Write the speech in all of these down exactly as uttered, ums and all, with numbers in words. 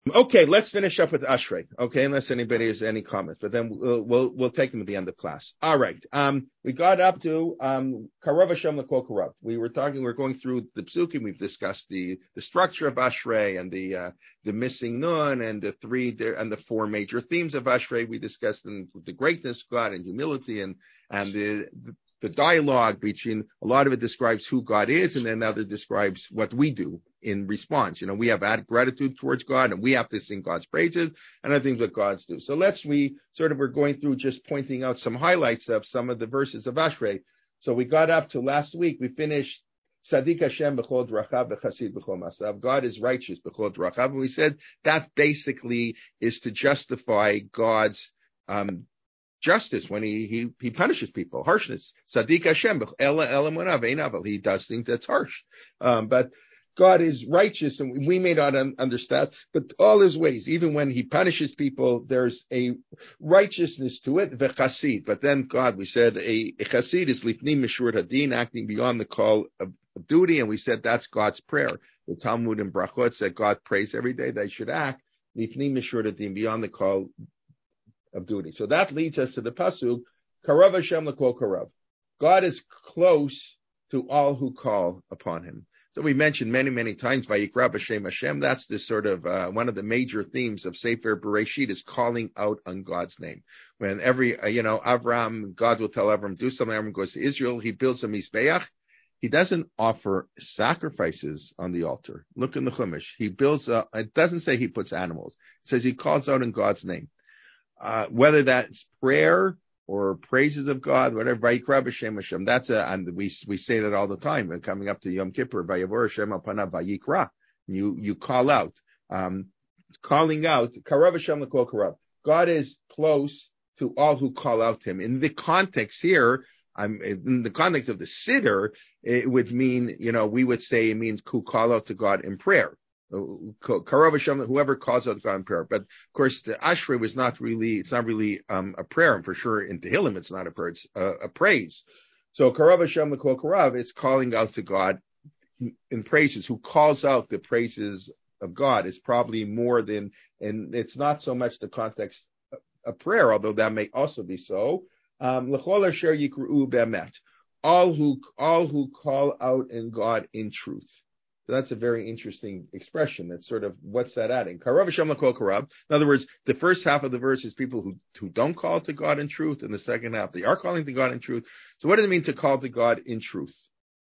Okay, let's finish up with Ashrei. Okay, unless anybody has any comments, but then we'll we'll, we'll take them at the end of class. All right. Um, we got up to um Karav Hashem L'Kol Karav. We were talking. We we're going through the Psukim. We've discussed the the structure of Ashrei and the uh, the missing nun and the three and the four major themes of Ashrei. We discussed in the greatness of God and humility and and the, the the dialogue between, a lot of it describes who God is, and then the other describes what we do in response. You know, we have gratitude towards God, and we have to sing God's praises, and other things that God's do. So let's, we sort of were going through just pointing out some highlights of some of the verses of Ashrei. So we got up to last week, we finished Tzadik Hashem b'chol drachav v'chasid b'chol masav. God is righteous b'chol drachav. And we said that basically is to justify God's um justice when he, he he punishes people, harshness. Sadiq Hashem, he does things that's harsh. Um, but God is righteous, and we may not un- understand, but all his ways, even when he punishes people, there's a righteousness to it, v'chasid. But then God, we said, a, a chasid is lifnim mishur hadin, acting beyond the call of, of duty, and we said that's God's prayer. The Talmud and Brachot said God prays every day they should act lifnim mishur hadin, beyond the call of duty. So that leads us to the pasuk, Karav Hashem L'Kol Karav. God is close to all who call upon him. So we mentioned many, many times, Vayikra B'Shem Hashem. That's the sort of uh, one of the major themes of Sefer Bereshit is calling out on God's name. When every, uh, you know, Avram, God will tell Avram, do something. Avram goes to Israel. He builds a Mizbeach. He doesn't offer sacrifices on the altar. Look in the Chumash. He builds, a, it doesn't say he puts animals. It says he calls out in God's name. Uh, whether that's prayer or praises of God, whatever, Vayikra B'Shem Hashem, that's a, and we we say that all the time. And coming up to Yom Kippur, Vayavor Hashem al panav Vayikra, you you call out, um, calling out. Karav Hashem L'Kol Karav. God is close to all who call out to him. In the context here, I'm in the context of the Siddur, it would mean, you know, we would say it means who call out to God in prayer. Karav Hashem, whoever calls out God in prayer. But of course, the Ashrei was not really, it's not really um, a prayer, and for sure in Tehillim it's not a prayer, it's a, a praise. So Karav Hashem L'Kol Karav is calling out to God in praises. Who calls out the praises of God is probably more than, and it's not so much the context of prayer, although that may also be so. Um, L'chol asher yikru be'emet, all who all who call out in God in truth. So that's a very interesting expression. That's sort of, what's that adding? Karav Hashem L'Kol Karav. In other words, the first half of the verse is people who, who don't call to God in truth, and the second half, they are calling to God in truth. So what does it mean to call to God in truth?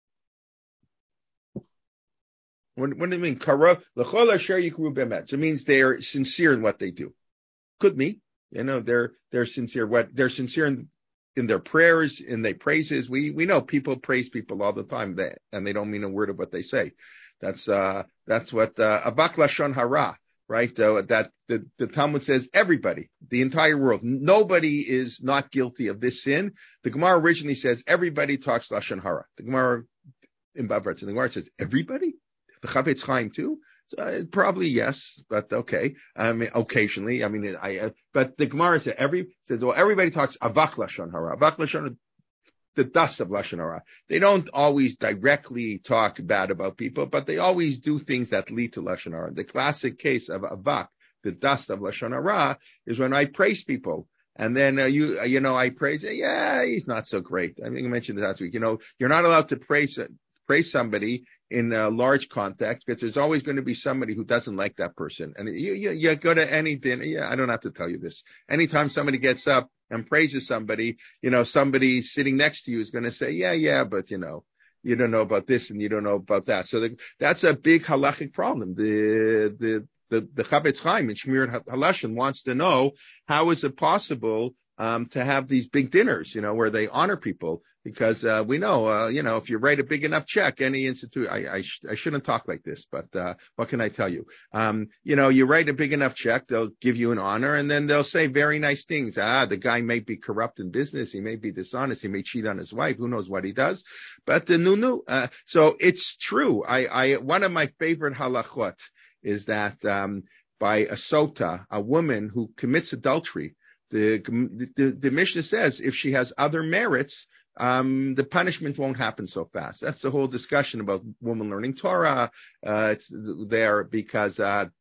What, what do you mean? Karav L'chol asher yikru be'emet. So it means they're sincere in what they do. Could mean, you know, they're they're sincere. What they're sincere in, in their prayers, in their praises. We we know people praise people all the time, they, and they don't mean a word of what they say. That's uh, that's what uh, Abak Lashon Hara, right? Uh, that the, the Talmud says everybody, the entire world, nobody is not guilty of this sin. The Gemara originally says everybody talks Lashon Hara. The Gemara in Bavrat, the Gemara says everybody. The Chavetz Chaim too. So, uh, probably yes, but okay. I mean, occasionally, I mean, I. Uh, but the Gemara says every says well, everybody talks Avak Lashon Hara. Avak Lashon, the dust of Lashon Hara. They don't always directly talk bad about people, but they always do things that lead to Lashon Hara. The classic case of Avak, the dust of Lashon Hara, is when I praise people. And then, uh, you, uh, you know, I praise, yeah, he's not so great. I mean, I mentioned this last week. You know, you're not allowed to praise, uh, praise somebody in a large context, because there's always going to be somebody who doesn't like that person. And you, you, you go to any dinner. Yeah, I don't have to tell you this. Anytime somebody gets up and praises somebody, you know, somebody sitting next to you is going to say, yeah, yeah, but you know, you don't know about this and you don't know about that. So the, that's a big halachic problem. The, the, the, the Chavetz Chaim in Shmir Halashon wants to know, how is it possible, um, to have these big dinners, you know, where they honor people? Because, uh, we know, uh, you know, if you write a big enough check, any institute, I, I, sh- I shouldn't talk like this, but, uh, what can I tell you? Um, you know, you write a big enough check, they'll give you an honor, and then they'll say very nice things. Ah, the guy may be corrupt in business. He may be dishonest. He may cheat on his wife. Who knows what he does? But the nu uh, so it's true. I, I, one of my favorite halachot is that, um, by a sota, a woman who commits adultery, the, the, the Mishnah says if she has other merits, Um, the punishment won't happen so fast. That's the whole discussion about women learning Torah. Uh, it's there because, uh,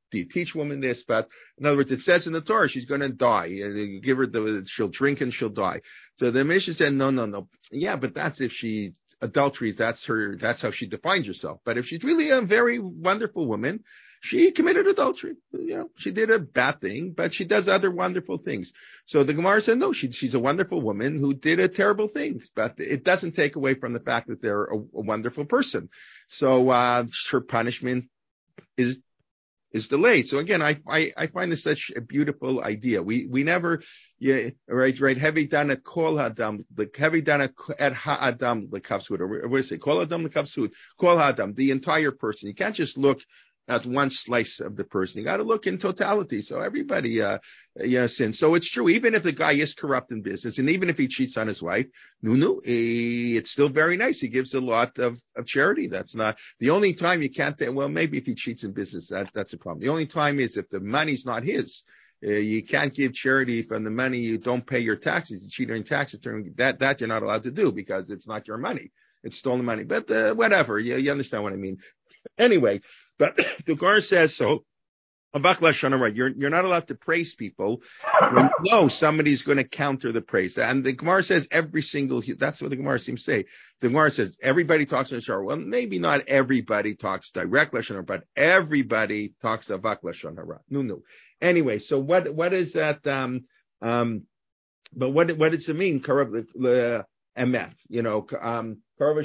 do you teach women this? But in other words, it says in the Torah she's going to die. You give her the, she'll drink and she'll die. So the Mishnah said, no, no, no. Yeah, but that's if she adultery. That's her. That's how she defines herself. But if she's really a very wonderful woman, she committed adultery. You know, she did a bad thing, but she does other wonderful things. So the Gemara said, no, she, she's a wonderful woman who did a terrible thing, but it doesn't take away from the fact that they're a, a wonderful person. So uh, her punishment is is delayed. So again, I, I I find this such a beautiful idea. We we never, yeah, right, right. Heavy done at kol hadam, the heavy done at ha'adam lekavsud, or what do you say? Kol hadam lekavsud, kol hadam, the entire person. You can't just look at one slice of the person. You got to look in totality. So everybody, uh, yeah, sins. So it's true. Even if the guy is corrupt in business, and even if he cheats on his wife, no, no, it's still very nice. He gives a lot of, of charity. That's not the only time you can't. Well, maybe if he cheats in business, that that's a problem. The only time is if the money's not his. Uh, you can't give charity from the money. You don't pay your taxes. You cheat on taxes. That that you're not allowed to do because it's not your money. It's stolen money. But uh, whatever. You, you understand what I mean. Anyway. But the Gemara says so. You're you're not allowed to praise people when you know somebody's going to counter the praise. And the Gemara says every single. That's what the Gemara seems to say. The Gemara says everybody talks in Shara. Well, maybe not everybody talks direct lashon hara, but everybody talks avak lashon hara. No, no. Anyway, so what what is that? Um, um, but what what does it mean? Karav emet. You know. Um,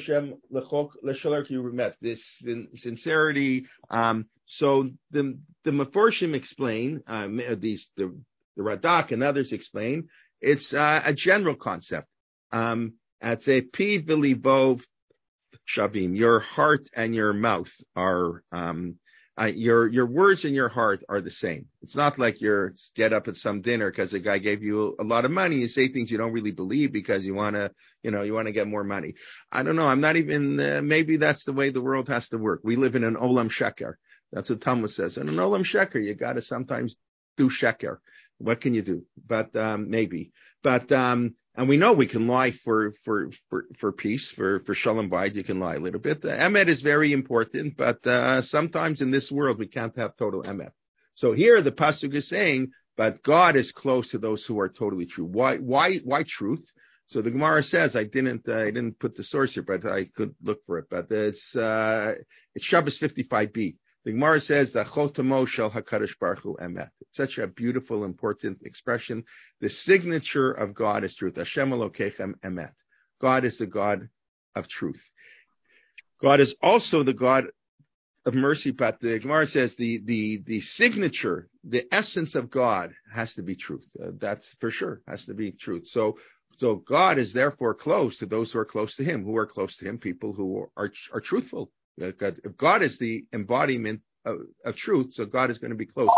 This sincerity. Um, so the the Meforshim explain, um, these the the Radak and others explain, it's uh, a general concept. Um, it's a pi v'livov shavim. Your heart and your mouth are um, uh, your your words and your heart are the same. It's not like you're get up at some dinner because the guy gave you a lot of money. You say things you don't really believe because you want to, you know, you want to get more money. I don't know. I'm not even. Uh, maybe that's the way the world has to work. We live in an olam sheker. That's what Talmud says. In an olam sheker, you got to sometimes do sheker. What can you do? But um, maybe. But um, and we know we can lie for for for for peace, for for shalom bayit. You can lie a little bit. Uh, emet is very important, but uh, sometimes in this world we can't have total emet. So here the pasuk is saying, but God is close to those who are totally true. Why why why truth? So the Gemara says, I didn't uh, I didn't put the source here, but I could look for it. But it's uh, it's Shabbos fifty-five b. The Gemara says that Chotamo shel HaKadosh Baruch Hu emet. It's such a beautiful, important expression. The signature of God is truth. Hashem Elokechem emet. God is the God of truth. God is also the God of mercy, but the Gemara says the the the signature, the essence of God has to be truth. Uh, that's for sure, has to be truth. So so God is therefore close to those who are close to Him. Who are close to Him? People who are are truthful. If God is the embodiment of, of truth, so God is going to be close.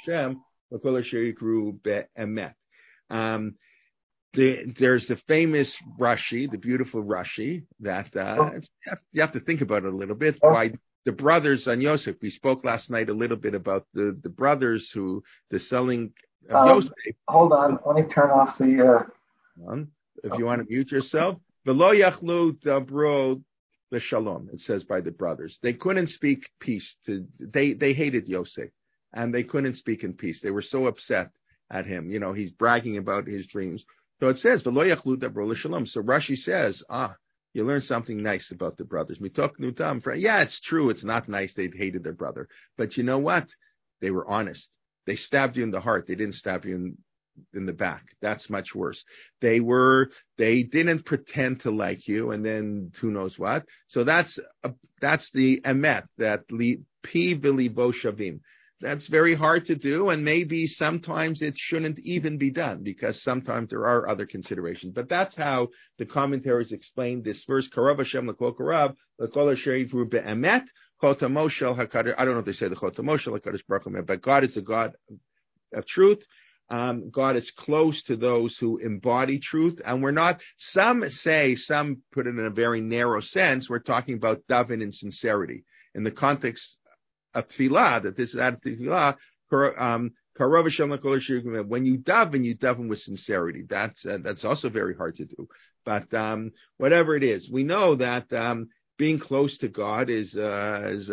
Um, the, there's the famous Rashi, the beautiful Rashi, that uh, you have to think about it a little bit. Why the brothers on Yosef? We spoke last night a little bit about the, the brothers who the selling of um, Yosef. Hold on, let me turn off the. Uh... If you want to mute yourself, v'lo yachlu dabro. The shalom, it says by the brothers. They couldn't speak peace to, they, they hated Yosef and they couldn't speak in peace. They were so upset at him. You know, he's bragging about his dreams. So it says, V'lo yachlu dabro l'shalom. So Rashi says, ah, you learn something nice about the brothers. Mitok nutam. Yeah, it's true. It's not nice. They hated their brother. But you know what? They were honest. They stabbed you in the heart. They didn't stab you in in the back. That's much worse. They were, they didn't pretend to like you and then who knows what. So that's, a, that's the emet, that li, pi v'libo shavim. That's very hard to do. And maybe sometimes it shouldn't even be done because sometimes there are other considerations. But that's how the commentaries explain this verse. Karav Hashem l'kol karav, l'kol asher yivru be'emet, chotamo shel HaKadosh. I don't know if they say the chotamo shel HaKadosh Baruch Hu, but God is the God of truth. Um, God is close to those who embody truth, and we're not, some say, some put it in a very narrow sense, we're talking about daven in sincerity. In the context of tefillah, that this is out of tefillah, um, when you daven, you daven with sincerity. That's, uh, that's also very hard to do. But, um, whatever it is, we know that, um, being close to God is, uh, is a,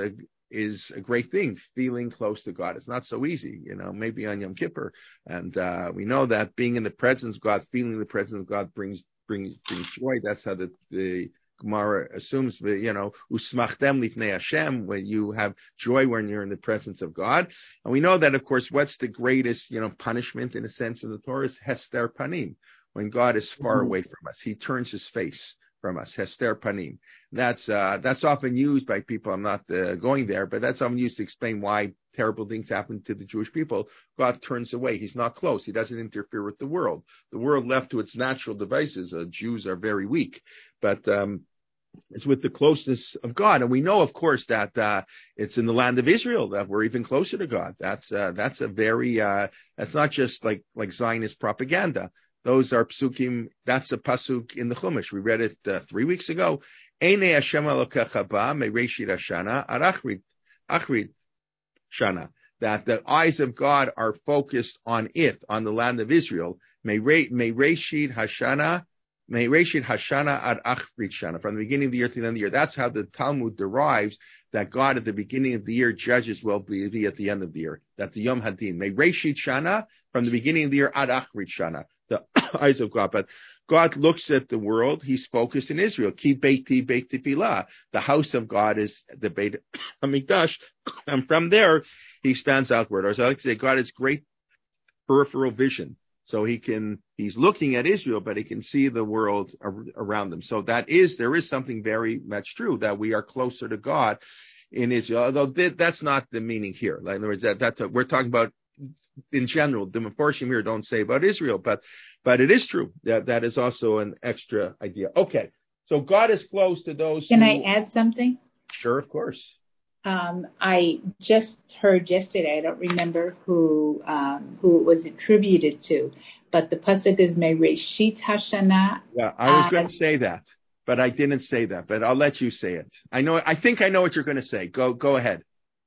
is a great thing, feeling close to God. It's not so easy, you know, maybe on Yom Kippur. And uh, we know that being in the presence of God, feeling the presence of God brings brings brings joy. That's how the, the Gemara assumes, you know, usmachtem lifnei Hashem, when you have joy when you're in the presence of God. And we know that, of course, what's the greatest, you know, punishment in a sense of the Torah is hester panim. When God is far mm-hmm. away from us, he turns his face from us, hester panim. That's uh, that's often used by people. I'm not uh, going there, but that's often used to explain why terrible things happen to the Jewish people. God turns away. He's not close. He doesn't interfere with the world. The world left to its natural devices. Uh, Jews are very weak, but um, it's with the closeness of God. And we know, of course, that uh, it's in the land of Israel that we're even closer to God. That's uh, that's a very uh, that's not just like like Zionist propaganda. Those are psukim. That's a pasuk in the Chumash. We read it uh, three weeks ago. Einei Hashem Elokecha ba mereishit hashana ad achrit achrit shana. That the eyes of God are focused on it, on the land of Israel. Mereishit hashana, mereishit hashana ad achrit shana. From the beginning of the year to the end of the year. That's how the Talmud derives that God at the beginning of the year judges will be, be at the end of the year. That the Yom Hadin. Mereishit shana, from the beginning of the year ad achrit shana. The eyes of God. But God looks at the world. He's focused in Israel. Ki beiti beit tefillah. The house of God is the Beit HaMikdash. And from there, he expands outward. Or as I like to say, God has great peripheral vision. So he can, he's looking at Israel, but he can see the world ar- around him. So that is, there is something very much true that we are closer to God in Israel. Although th- that's not the meaning here. Like, in other words, that, that's a, we're talking about in general, the Mefarshim here don't say about Israel, but but it is true that that is also an extra idea. Okay, so God is close to those. Can who, I add something? Sure, of course. Um, I just heard yesterday. I don't remember who um, who it was attributed to, but the pasuk is Mereshit Hashana. Yeah, I was uh, going to say that, but I didn't say that. But I'll let you say it. I know. I think I know what you're going to say. Go go ahead.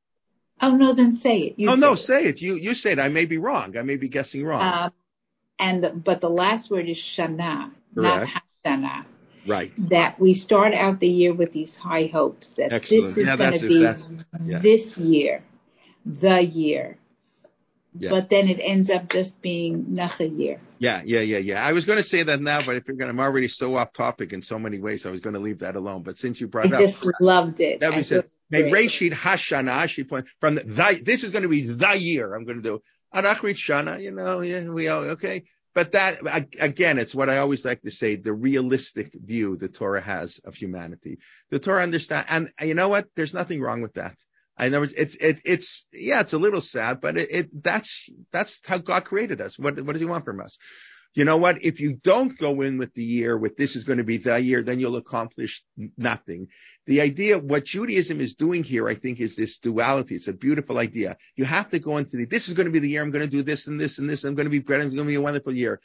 Oh, no, then say it. You oh, say no, it. say it. You you say it. I may be wrong. I may be guessing wrong. Um, and the, But the last word is Shana, Correct. not Hashana. Right. That we start out the year with these high hopes that Excellent. this is yeah, going to be yeah. this year, the year. Yeah. But then it ends up just being Nacha year. Yeah, yeah, yeah, yeah. I was going to say that now, but I figured I'm already so off topic in so many ways. I was going to leave that alone. But since you brought I it up. I just loved it. That was it. Reshit Hashana, she point from the, the, this is going to be the year I'm going to do. Anachrit Shana, you know, yeah, we all, okay. But that, again, it's what I always like to say, the realistic view the Torah has of humanity. The Torah understands, and you know what? There's nothing wrong with that. I know it's, it's, it, it's, yeah, it's a little sad, but it, it, that's, that's how God created us. What, what does he want from us? You know what? If you don't go in with the year, with this is going to be the year, then you'll accomplish nothing. The idea, what Judaism is doing here, I think, is this duality. It's a beautiful idea. You have to go into the, this is going to be the year, I'm going to do this and this and this, I'm going to be great, it's going to be a wonderful year.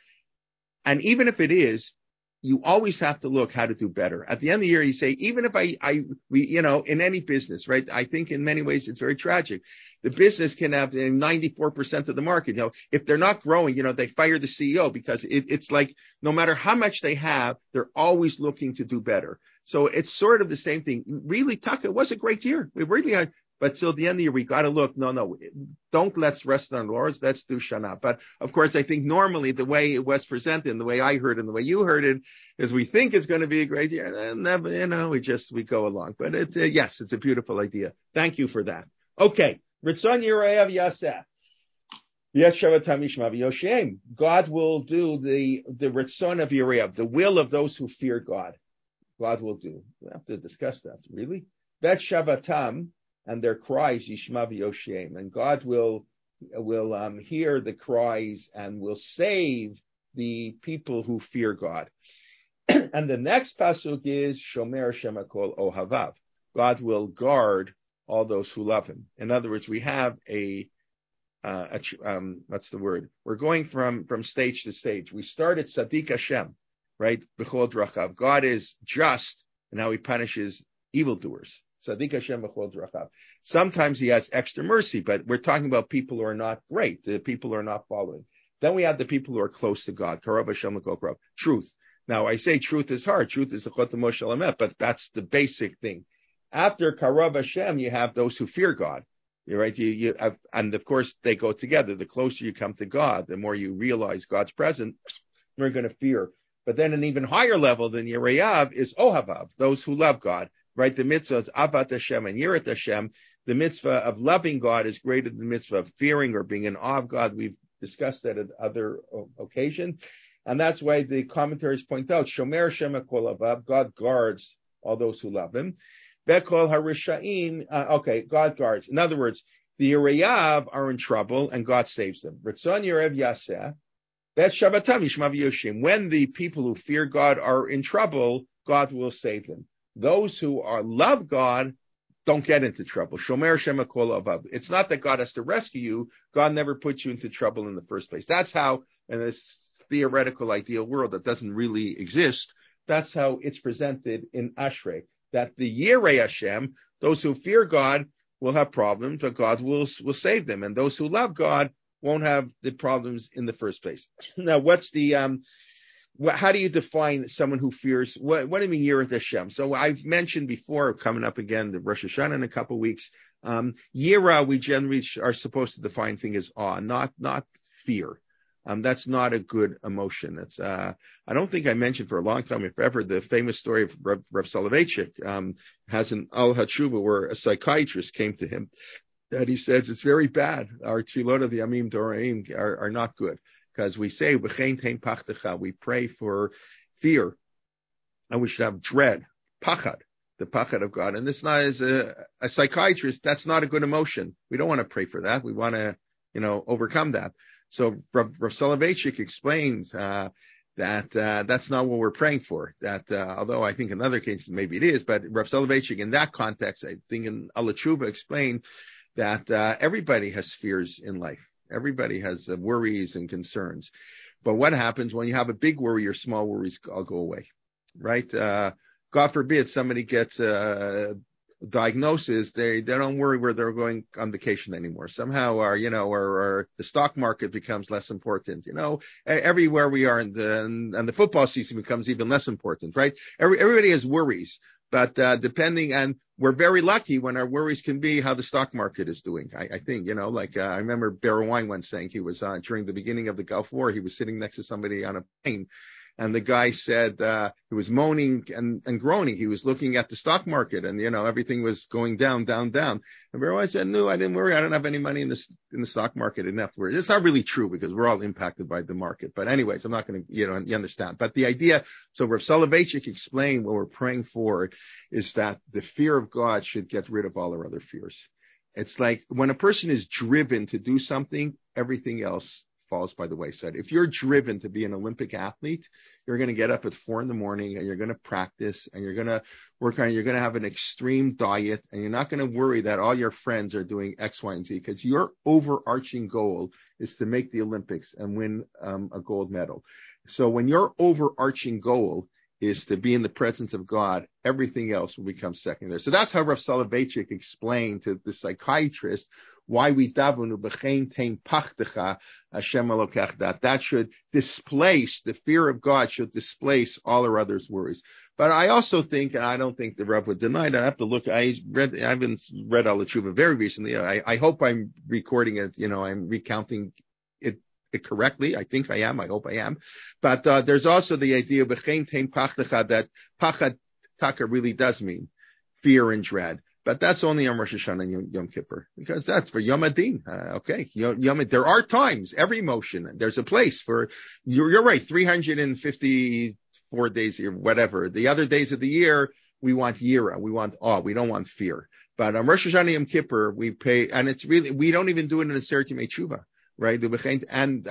And even if it is, you always have to look how to do better. At the end of the year, you say, even if I, I, we, you know, in any business, right? I think in many ways it's very tragic. The business can have ninety-four percent of the market. You know, if they're not growing, you know, they fire the C E O because it, it's like no matter how much they have, they're always looking to do better. So it's sort of the same thing. Really, Tucker, it was a great year. We really had, but till the end of the year, we got to look. No, no, don't let's rest on laurels. Let's do Shana. But of course, I think normally the way it was presented and the way I heard it and the way you heard it is we think it's going to be a great year. And never, you know, we just, we go along. But it, uh, yes, it's a beautiful idea. Thank you for that. Okay. Ritzon Yirayav Yaseh. God will do the, the Ritzon of Yirayav, the will of those who fear God. God will do. We have to discuss that. Really? Bet Shavatam. And their cries, Yishma v'Yoshem, and God will will um, hear the cries and will save the people who fear God. And the next pasuk is Shomer Shemakol Ohavav. God will guard all those who love Him. In other words, we have a, uh, a um, what's the word? We're going from from stage to stage. We start at Sadiq Hashem, right? B'chol drachav. God is just, and how He punishes evildoers. Sadiq Hashem b'chol drachav. Sometimes He has extra mercy, but we're talking about people who are not great, the people who are not following. Then we have the people who are close to God. Karav Hashem l'kol karav. Truth. Now I say truth is hard. Truth is a chotam Moshe Lamet, but that's the basic thing. After Karav Hashem, you have those who fear God. You're right. You, you have, and of course they go together. The closer you come to God, the more you realize God's presence, you're going to fear. But then an even higher level than Yerayav is Ohavav, those who love God. Right? The mitzvah is Avat Hashem and Yirat Hashem. The mitzvah of loving God is greater than the mitzvah of fearing or being in awe of God. We've discussed that at other occasions. And that's why the commentaries point out, Shomer Hashem Ekol Avav, God guards all those who love him. Bekol HaRisha'im, uh, okay, God guards. In other words, the Yerayav are in trouble and God saves them. Ritzon Yerev Yaseh, Bet Shabbatam Yishmav Yoshim. When the people who fear God are in trouble, God will save them. Those who are love God don't get into trouble. Shomer Hashem Ekol Avav. It's not that God has to rescue you. God never puts you into trouble in the first place. That's how, in this theoretical ideal world that doesn't really exist, that's how it's presented in Ashrei. That the Yirei Hashem, those who fear God, will have problems, but God will will save them, and those who love God won't have the problems in the first place. Now, what's the um, what, how do you define someone who fears? What, what do you mean Yirei Hashem? So I've mentioned before, coming up again, the Rosh Hashanah in a couple of weeks. Um, Yira, we generally are supposed to define thing as awe, not not fear. Um, that's not a good emotion. That's, uh, I don't think I mentioned for a long time, if ever, the famous story of Rav, Rav Soloveitchik, um, has an Al HaTshuva where a psychiatrist came to him that he says it's very bad. Our tefillot of the Yamim Doraim are, are not good because we say, V'chein tein pachtecha, we pray for fear and we should have dread, pachad, the pachad of God. And this not as a, a psychiatrist, that's not a good emotion. We don't want to pray for that. We want to, you know, overcome that. So Rav, Rav Soloveitchik explains uh, that uh, that's not what we're praying for. That uh, although I think in other cases maybe it is, but Rav Soloveitchik in that context, I think in Al HaTshuva explained that uh, everybody has fears in life. Everybody has uh, worries and concerns. But what happens when you have a big worry or small worries all go away, right? Uh, God forbid somebody gets a diagnosis, they, they don't worry where they're going on vacation anymore. Somehow, or, you know, or, or the stock market becomes less important. You know, everywhere we are in the, and, and the football season becomes even less important, right? Every, everybody has worries, but, uh, depending, and we're very lucky when our worries can be how the stock market is doing. I, I think, you know, like, uh, I remember Bear Wine once saying he was, uh, during the beginning of the Gulf War, he was sitting next to somebody on a plane. And the guy said, uh, he was moaning and, and groaning. He was looking at the stock market and, you know, everything was going down, down, down. And I said, no, I didn't worry. I don't have any money in this, in the stock market enough. It's not really true because we're all impacted by the market. But anyways, I'm not going to, you know, you understand. But the idea, so Rav Soloveitchik explained what we're praying for is that the fear of God should get rid of all our other fears. It's like when a person is driven to do something, everything else falls by the wayside. If you're driven to be an Olympic athlete, you're going to get up at four in the morning and you're going to practice and you're going to work on, you're going to have an extreme diet and you're not going to worry that all your friends are doing X, Y, and Z because your overarching goal is to make the Olympics and win um, a gold medal. So when your overarching goal is to be in the presence of God, everything else will become secondary. So that's how Rav Soloveitchik explained to the psychiatrist why we davenu b'chein tein pachtecha Hashem Elokech, that that should displace, the fear of God should displace all our others' worries. But I also think, and I don't think the Rav would deny that, I have to look, I read, I haven't read Al HaTshuva very recently. I, I hope I'm recording it, you know, I'm recounting it, it correctly. I think I am. I hope I am. But uh, there's also the idea of b'chein tein pachtecha, that pachad taka really does mean fear and dread. But that's only on Rosh Hashanah and Yom Kippur, because that's for Yom Adin. Uh, okay. Yom, there are times, every motion, there's a place for, you're, you're right, three hundred fifty-four days a year, whatever. The other days of the year, we want Yira, we want awe, we don't want fear. But on Rosh Hashanah and Yom Kippur, we pay, and it's really, we don't even do it in the Seret Yimei Tshuva, right? And,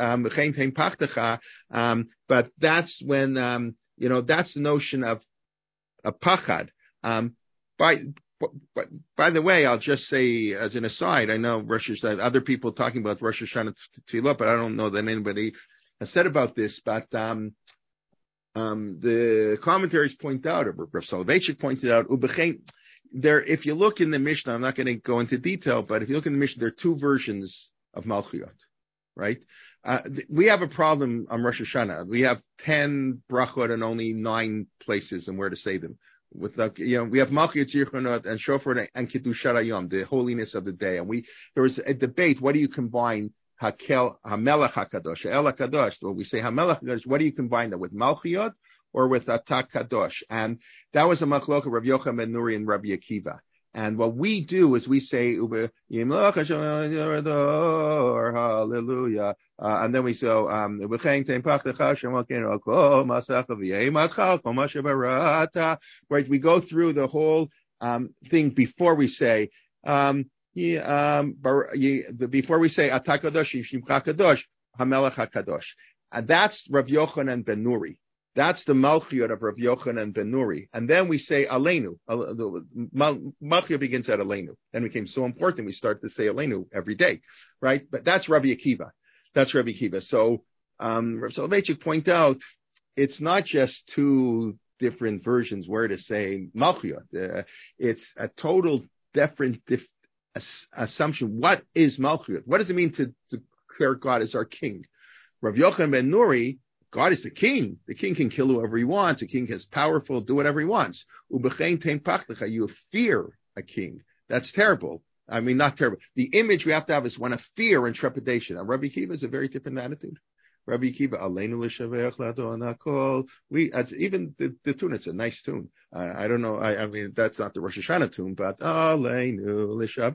um, um, but that's when, um, you know, that's the notion of a pachad. Um, by, But, but by the way, I'll just say as an aside, I know Rosh Hashanah, other people talking about Rosh Hashanah Tefillah, but I don't know that anybody has said about this. But um, um, the commentaries point out, or Rav Soloveitchik pointed out, Ubechein, there. If you look in the Mishnah, I'm not going to go into detail, but if you look in the Mishnah, there are two versions of Malchuyot, right? Uh, th- we have a problem on Rosh Hashanah. We have ten brachot and only nine places and where to say them. With the, you know, we have Malchut Zichronot and Shofar and Kiddushat Hayom, the holiness of the day. And we, there was a debate, what do you combine Hakel, Hamelech HaKadosh, El HaKadosh? When we say Hamelech HaKadosh, what do you combine that with Malchut or with Atak Kadosh? And that was a machlok of Rav Yochanan ben Nuri and Rabbi Akiva. And what we do is we say, hallelujah. Uh, and then we so, um, right? We go through the whole, um, thing before we say, um, um, before we say, Atakadosh, Shimcha Kadosh, Hamelech HaKadosh. And that's Rav Yochanan ben Nuri. That's the Malchut of Rav Yochanan ben Nuri. And then we say Aleinu. Malchut begins at Aleinu. Then it became so important we start to say Aleinu every day, right? But that's Rabbi Akiva. That's Rabbi Akiva. So, um, Rav Soloveitchik point out, it's not just two different versions where to say Malchut. Uh, it's a total different dif- assumption. What is Malchut? What does it mean to declare God as our king? Rav Yochanan ben Nuri, God is the king. The king can kill whoever he wants. The king is powerful, do whatever he wants. You fear a king. That's terrible. I mean, not terrible. The image we have to have is one of fear and trepidation. And Rabbi Akiva is a very different attitude. Rabbi Akiva, Aleinu l'shavech ladon hakol. We, even the, the tune, it's a nice tune. Uh, I don't know. I, I mean, that's not the Rosh Hashanah tune, but Aleinu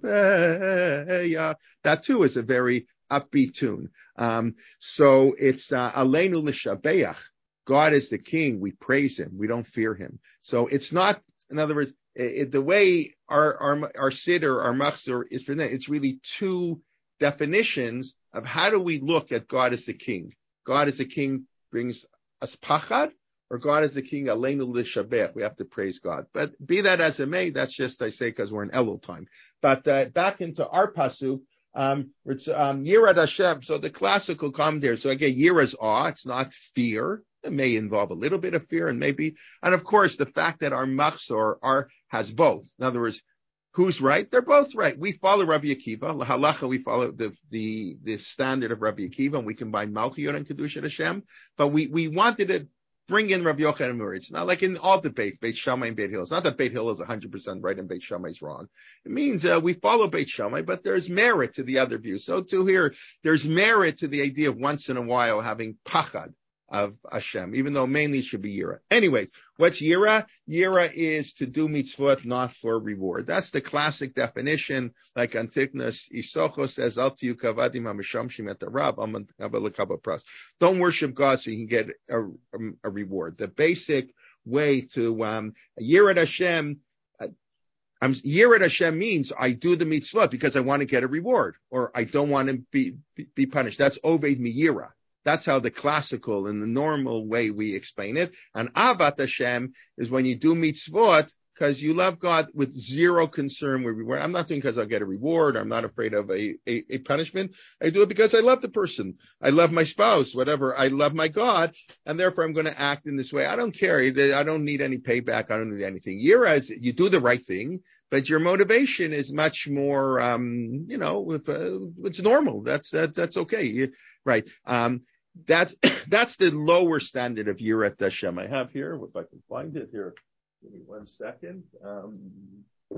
l'shavech. That too is a very upbeat tune. Um, so it's uh, Aleinu l'shabeach. God is the king. We praise him. We don't fear him. So it's not, in other words, it, the way our our our siddur, our machzor is presented, it's really two definitions of how do we look at God as the king. God as the king brings us pachad, or God as the king, Aleinu l'shabeach. We have to praise God. But be that as it may, that's just, I say, because we're in Elul time. But uh, back into our pasuk, Um, it's, um, Yirad Hashem. So the classical commentary. So again, Yirah is awe. It's not fear. It may involve a little bit of fear and maybe, and of course, the fact that our machzor are, has both. In other words, who's right? They're both right. We follow Rabbi Akiva. Halacha, we follow the, the, the standard of Rabbi Akiva, and we combine Malchut and Kedushat Hashem. But we, we wanted to bring in Rav Yochanan ben Nuri. It's not like in all debates, Beit Shammai and Beit Hillel. It's not that Beit Hillel is one hundred percent right and Beit Shammai is wrong. It means uh, we follow Beit Shammai, but there's merit to the other view. So too here, there's merit to the idea of once in a while having pachad of Hashem, even though mainly it should be Yirah. Anyway, what's Yirah? Yirah is to do mitzvot not for reward. That's the classic definition, like Antigonus Isochos says, Al tiyu kavadim ha'mishamshim et harav, ama l'kabel pras. Don't worship God so you can get a, a, a reward. The basic way to um, Yirah Hashem, uh, um, Yirah Hashem means I do the mitzvot because I want to get a reward, or I don't want to be, be, be punished. That's Oved Miyirah. That's how the classical and the normal way we explain it. And Avat Hashem is when you do mitzvot because you love God with zero concern with reward. I'm not doing because I'll get a reward. I'm not afraid of a, a, a punishment. I do it because I love the person. I love my spouse, whatever. I love my God. And therefore I'm going to act in this way. I don't care. I don't need any payback. I don't need anything. Yirah is you do the right thing, but your motivation is much more, um, you know, if, uh, it's normal. That's, that, that's okay. You, right. Um, That's that's the lower standard of Yirat Hashem. I have here, if I can find it here. Give me one second. Um, uh,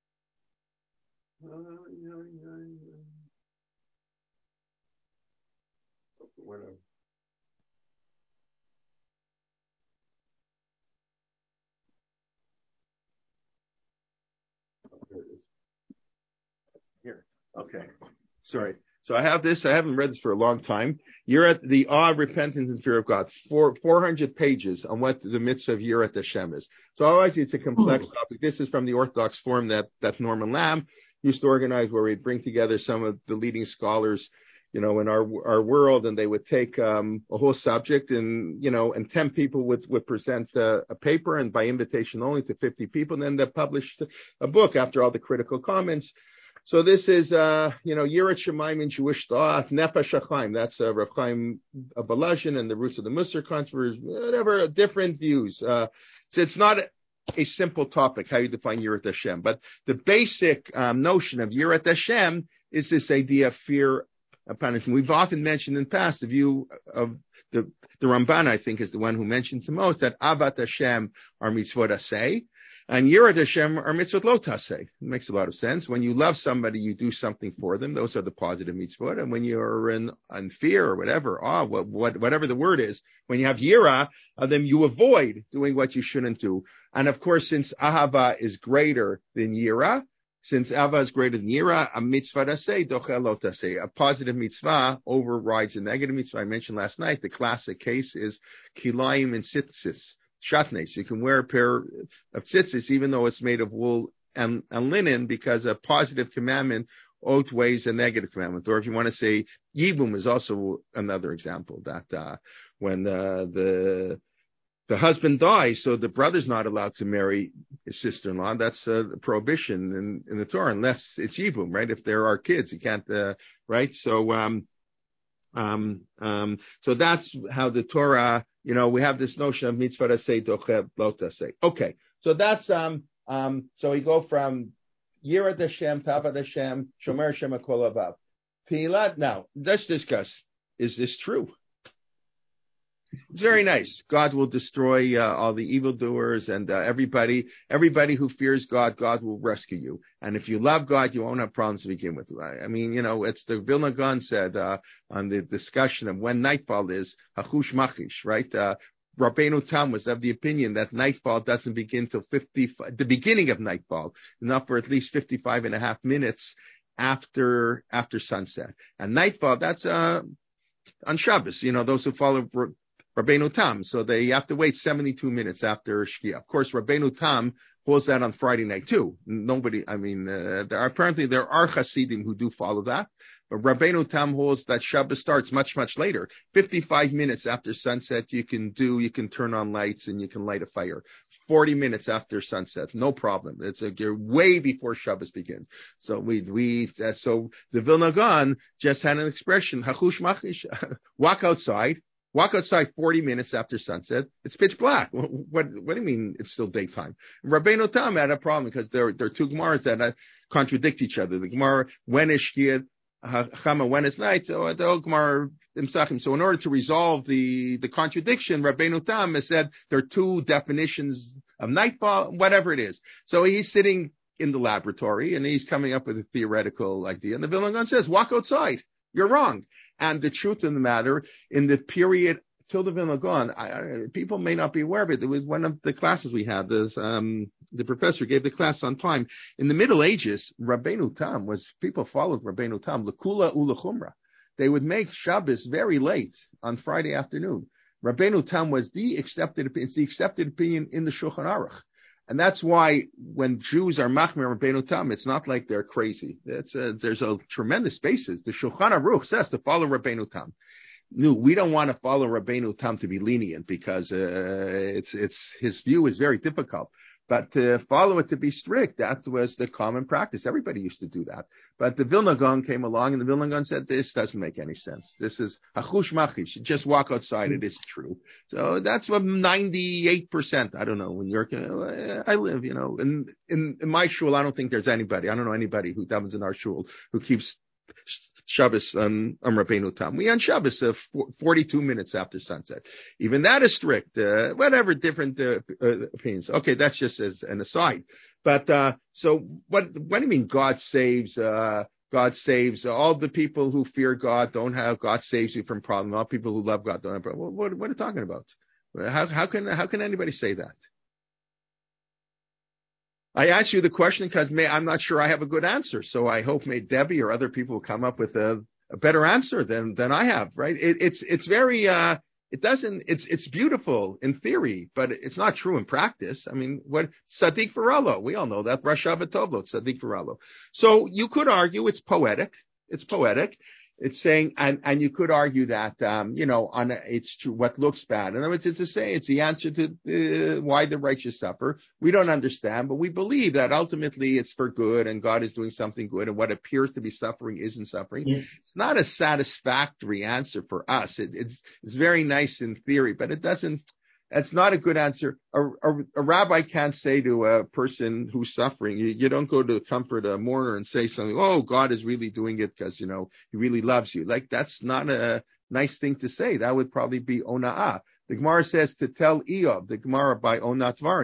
yeah, yeah, yeah. Where do- oh, here it is. Here. Okay. Sorry. So I have this. I haven't read this for a long time. Yirat, the awe, repentance, and fear of God. Four, four hundred pages on what the mitzvah of Yirat Hashem is. So obviously it's a complex mm. topic. This is from the Orthodox Forum that, that Norman Lamb used to organize, where we'd bring together some of the leading scholars, you know, in our, our world, and they would take, um, a whole subject and, you know, and ten people would, would present a, a paper, and by invitation only to fifty people. And then they published a book after all the critical comments. So this is, uh, you know, Yirat Shemaim in Jewish thought, Nefesh HaChaim. That's uh, Rav Chaim Balazhin and the Roots of the Musar controversy, whatever, different views. Uh, so it's not a, a simple topic, how you define Yirat Hashem. But the basic um, notion of Yirat Hashem is this idea of fear of punishment. We've often mentioned in the past the view of the, the Ramban, I think, is the one who mentioned the most, that Avat Hashem are mitzvot aseh. And Yirat Hashem are mitzvot lo taseh. It makes a lot of sense. When you love somebody, you do something for them. Those are the positive mitzvot. And when you're in, in fear or whatever, ah, what, what, whatever the word is, when you have yira, uh, then you avoid doing what you shouldn't do. And of course, since ahava is greater than yira, since ahava is greater than yira, a mitzvah taseh, dochel lo taseh. A positive mitzvah overrides a negative mitzvah. I mentioned last night, the classic case is kilayim and tzitzis. Shatnes. You can wear a pair of tzitzis even though it's made of wool and, and linen, because a positive commandment outweighs a negative commandment. Or if you want to say yibum is also another example that uh, when uh, the the husband dies, so the brother's not allowed to marry his sister-in-law. That's a prohibition in, in the Torah, unless it's yibum, right? If there are kids, you can't, uh, right? So, um, um, um, so that's how the Torah. You know, we have this notion of mitzvah taseh dochel lo taseh. Okay, so that's um um. So we go from Yirat Hashem, Tavad Hashem, Shomer Hashem Hakol Avav. Tehillah. Now let's discuss: is this true? It's very nice. God will destroy uh, all the evildoers and uh, everybody. Everybody who fears God, God will rescue you. And if you love God, you won't have problems to begin with. I mean, you know, it's the Vilna Gaon said uh, on the discussion of when nightfall is, hachush machish, right? Uh, Rabbeinu Tam was of the opinion that nightfall doesn't begin till fifty, the beginning of nightfall, enough for at least fifty-five and a half minutes after after sunset. And nightfall, that's uh, on Shabbos. You know, those who follow Rabbeinu Tam, so they have to wait seventy-two minutes after Shkia. Of course, Rabbeinu Tam holds that on Friday night too. Nobody, I mean, uh, there are, apparently there are Hasidim who do follow that, but Rabbeinu Tam holds that Shabbos starts much, much later. fifty-five minutes after sunset, you can do, you can turn on lights and you can light a fire. forty minutes after sunset, no problem. It's a, you're way before Shabbos begins. So we, we, uh, so the Vilna Gaon just had an expression, hachush machish, walk outside. Walk outside forty minutes after sunset. It's pitch black. What, what, what do you mean it's still daytime? Rabbeinu Tam had a problem because there, there are two Gemaras that uh, contradict each other. The Gemara, when is Shkia, Chama, when is night? So the Gemara, Imsachim. So in order to resolve the, the contradiction, Rabbeinu Tam has said there are two definitions of nightfall, whatever it is. So he's sitting in the laboratory and he's coming up with a theoretical idea. And the Vilna Gaon says, walk outside. You're wrong. And the truth of the matter, in the period till the Vilna Gaon, I, I, people may not be aware of it. It was one of the classes we had. This, um, the professor gave the class on time. In the Middle Ages, Rabbeinu Tam was, people followed Rabbeinu Tam, l'kula u'l'chumra. They would make Shabbos very late on Friday afternoon. Rabbeinu Tam was the accepted, it's the accepted opinion in the Shulchan Aruch. And that's why when Jews are machmir Rabbeinu Tam, it's not like they're crazy. It's a, there's a tremendous basis. The Shulchan Aruch says to follow Rabbeinu Tam. No, we don't want to follow Rabbeinu Tam to be lenient because uh, it's it's his view is very difficult. But to follow it to be strict, that was the common practice. Everybody used to do that. But the Vilna Gaon came along, and the Vilna Gaon said, this doesn't make any sense. This is hachush machish. Just walk outside. It is true. So that's what ninety-eight percent. I don't know. In York, I live, you know, in, in, in my shul, I don't think there's anybody. I don't know anybody who davens in our shul who keeps Shabbos on, on Rabbeinu Tam. We on Shabbos uh, forty-two minutes after sunset. Even that is strict. Uh, whatever, different uh, uh, opinions. Okay, that's just as an aside. But uh, so what? What do you mean God saves? Uh, God saves uh, all the people who fear God. Don't have God saves you from problems. All people who love God don't have problems. What, what, what are you talking about? How, how can how can anybody say that? I asked you the question because I'm not sure I have a good answer. So I hope maybe Debbie or other people will come up with a, a better answer than, than I have, right? It, it's, it's very, uh, it doesn't, it's, it's beautiful in theory, but it's not true in practice. I mean, what, Sadiq Varallo, we all know that, Rosh Hashanah, Sadiq Varallo. So you could argue it's poetic. It's poetic. It's saying, and, and you could argue that, um, you know, on a, it's true, what looks bad. In other words, it's to say, it's the answer to uh, why the righteous suffer. We don't understand, but we believe that ultimately it's for good and God is doing something good, and what appears to be suffering isn't suffering. Yes. It's not a satisfactory answer for us. It, it's, it's very nice in theory, but it doesn't, it's not a good answer. A, a, a rabbi can't say to a person who's suffering, you, you don't go to comfort a mourner and say something, oh, God is really doing it because, you know, he really loves you. Like, that's not a nice thing to say. That would probably be ona'ah. The Gemara says to tell Eob, the Gemara by Onat Varim.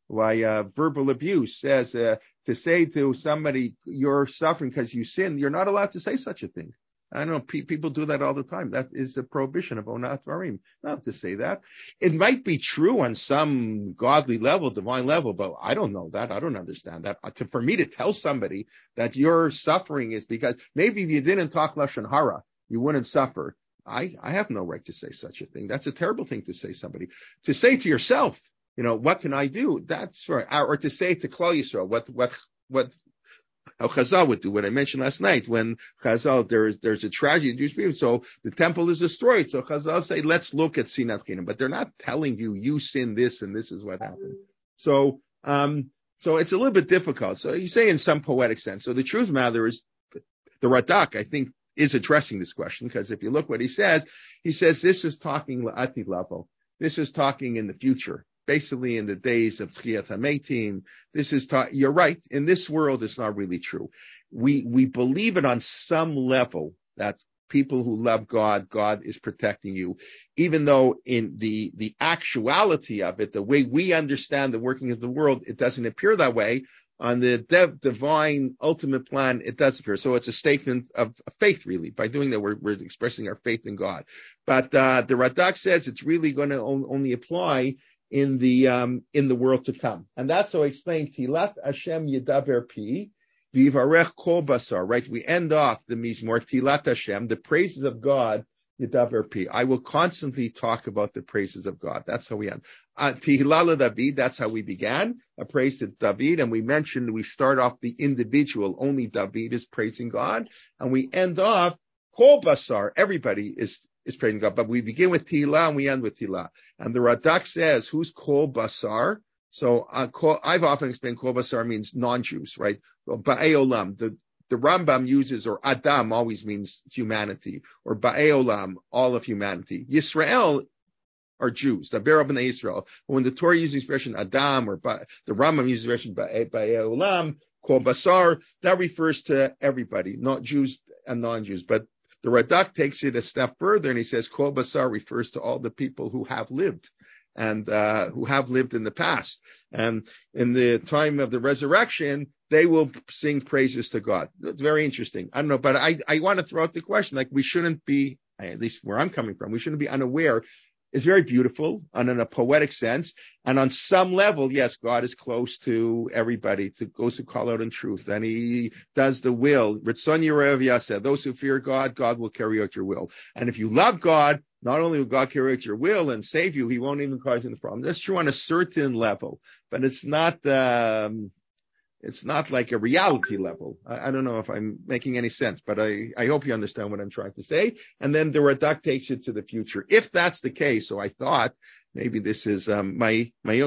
why uh, verbal abuse says uh, to say to somebody you're suffering because you sin, you're not allowed to say such a thing. I know pe- people do that all the time. That is a prohibition of onat varim, not to say that. It might be true on some godly level, divine level, but I don't know that. I don't understand that. Uh, to, for me to tell somebody that your suffering is because maybe if you didn't talk lashon hara, you wouldn't suffer. I, I have no right to say such a thing. That's a terrible thing to say to somebody. To say to yourself, you know, what can I do? That's right. Or, or to say to Klal Yisrael, what, what, what, how Chazal would do, what I mentioned last night, when Chazal, there's, there's a tragedy in Jewish people, so the temple is destroyed. So Chazal say, let's look at Sinat Chinam, but they're not telling you, you sin this and this is what happened. So, um, so it's a little bit difficult. So you say in some poetic sense. So the truth of the matter is, the Radak, I think, is addressing this question, because if you look what he says, he says this is talking la'atid lavo. This is talking in the future. Basically, in the days of Tchiyat HaMeitim, this is ta- you're right. In this world, it's not really true. We we believe it on some level that people who love God, God is protecting you, even though in the the actuality of it, the way we understand the working of the world, it doesn't appear that way. On the dev, divine ultimate plan, it does appear. So it's a statement of faith, really. By doing that, we're, we're expressing our faith in God. But uh, the Radak says it's really going to on, only apply in the um, in the world to come, and that's how I explain Tilat Hashem Yedaber Pi V'Yivarech Kol Basar. Right, we end off the Mizmor Tilat Hashem, the praises of God Yedaber Pi. I will constantly talk about the praises of God. That's how we end. Uh, Tehillah David. That's how we began, a praise to David, and we mentioned we start off the individual. Only David is praising God, and we end off Kol Basar. Everybody is. is praising God, but we begin with Tehillah and we end with Tehillah. And the Radak says, who's Kol Basar? So uh, kol, I've often explained Kol Basar means non-Jews, right? Ba'ei Olam, the, the Rambam uses, or Adam always means humanity, or Ba'ei Olam, all of humanity. Yisrael are Jews, the Ber B'nai Israel. But when the Torah uses the expression Adam, or ba, the Rambam uses the expression Ba'ei Olam, Kol Basar, that refers to everybody, not Jews and non-Jews, but the Radak takes it a step further, and he says, Kol Basar refers to all the people who have lived, and uh, who have lived in the past. And in the time of the resurrection, they will sing praises to God. It's very interesting. I don't know, but I, I want to throw out the question, like we shouldn't be, at least where I'm coming from, we shouldn't be unaware. It's very beautiful and in a poetic sense. And on some level, yes, God is close to everybody, to those who call out in truth. And he does the will. Ritzon Yerev Yaseh. Those who fear God, God will carry out your will. And if you love God, not only will God carry out your will and save you, he won't even cause you the problem. That's true on a certain level, but it's not, um, it's not like a reality level. I, I don't know if I'm making any sense, but I, I hope you understand what I'm trying to say. And then the Radak takes you to the future. If that's the case, so I thought maybe this is um, my my.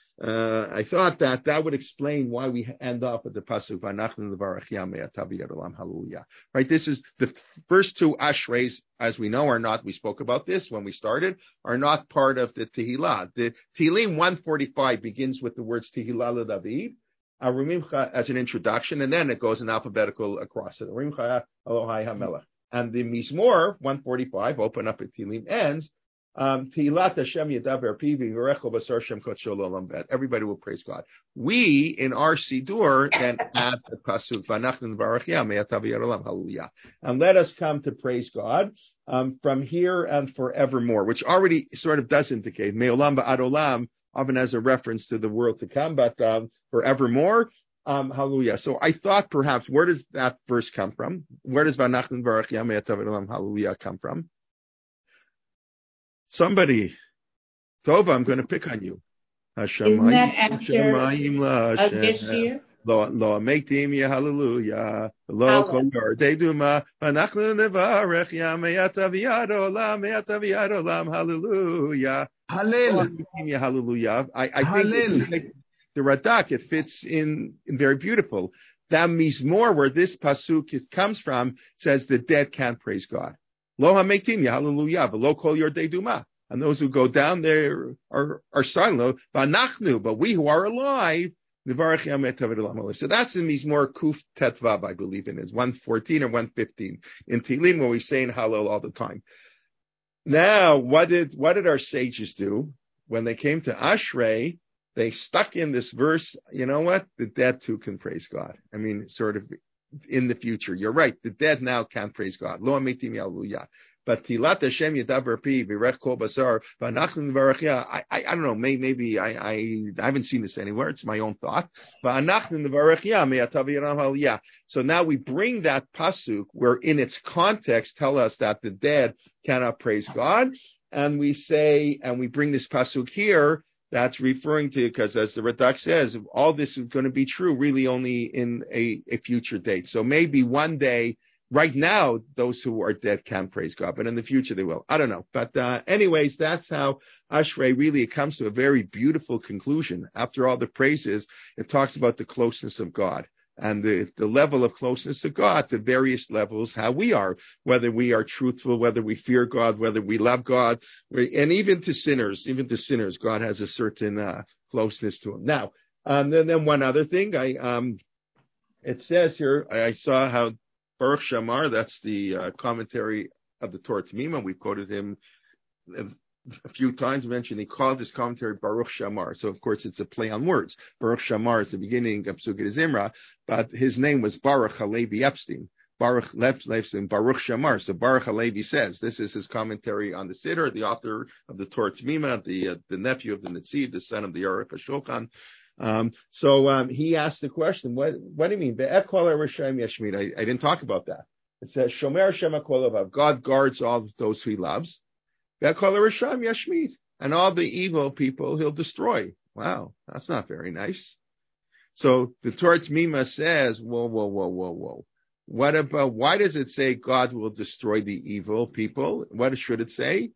Uh, I thought that that would explain why we end off at the pasuk V'anachnu Nevarach Yamei Atav Yad Olam Hallelujah. Right, this is the first two ashreis, as we know, are not. We spoke about this when we started. Are not part of the Tehillah. The Tehillim one forty-five begins with the words Tehillah LeDavid. Arumimcha as an introduction, and then it goes in alphabetical across it. Arumcha Elohai HaMelech. And the Mizmor one forty-five, open up at Tehillim, ends, um, Tehilat Hashem Yedaber Pi V'Yivarech Basar Shem Kodesh Olam Vet. Everybody will praise God. We, in our Sidur, then add the pasuk, V'anachnu Nevarach Yamei Atav Yad Olam Hallelujah. And let us come to praise God um, from here and forevermore, which already sort of does indicate, Me'olam Ba'ad Olam, often as a reference to the world to come, but um, forevermore, um, hallelujah. So I thought perhaps, where does that verse come from? Where does V'anachnu Nevarach Yamei Atav Yad Olam Hallelujah come from? Somebody, Tova, I'm going to pick on you. Isn't that after of this year? Lo lo meitim ya hallelujah. Lo kol yardei duma. V'anachnu nevarech yamei atav yad olam, atav yad olam, hallelujah. Hallelujah. Hallelujah. I, I think it, the Radak, it fits in, in very beautiful. That Mizmor, where this pasuk is, comes from, says the dead can't praise God. Lo ha-meitim ya hallelujah. V'lo kol yardei duma. And those who go down there are, are silent. V'anachnu, but we who are alive, so that's in Mizmor Kuf Tetvav, I believe in it. one fourteen or one fifteen in Tehillim, where we say in Hallel all the time. Now, what did what did our sages do when they came to Ashrei? they stuck in this verse. You know what? The dead too can praise God. I mean, sort of in the future. You're right. The dead now can't praise God. Lo amitim yaluya. But Tilat Hashem Yadavar Pi Virech Kol Basar V'Anachnu Nevarachia. I I I don't know. Maybe maybe I I I haven't seen this anywhere. It's my own thought. V'Anachnu Nevarachia Me'atav Yadam Haliyah. So now we bring that pasuk where in its context tell us that the dead cannot praise God, and we say and we bring this pasuk here that's referring to, because as the Radak says, all this is going to be true really only in a, a future date. So maybe one day. Right now, those who are dead can't praise God, but in the future they will. I don't know. But uh, anyways, that's how Ashrei really it comes to a very beautiful conclusion. After all the praises, it talks about the closeness of God and the, the level of closeness to God, the various levels, how we are, whether we are truthful, whether we fear God, whether we love God, and even to sinners, even to sinners, God has a certain uh, closeness to him. Now, um, then, then one other thing, I um, it says here, I saw how Baruch Shamar, that's the uh, commentary of the Torah Tamima. We've quoted him a, a few times, mentioned he called this commentary Baruch Shamar. So, of course, it's a play on words. Baruch Shamar is the beginning of Psukei Zimra, but his name was Baruch Halevi Epstein. Baruch Epstein, Baruch Shamar. So Baruch Halevi says, this is his commentary on the Siddur, the author of the Torah Tamima, the, uh, the nephew of the Netziv, the son of the Aruch HaShulchan. Um, so, um, he asked the question, what, what do you mean? I, I didn't talk about that. It says, Shomer Hashem HaKol Avav, God guards all those who he loves. And all the evil people he'll destroy. Wow, that's not very nice. So the Torah Tamima says, whoa, whoa, whoa, whoa, whoa. What about, why does it say God will destroy the evil people? What should it say?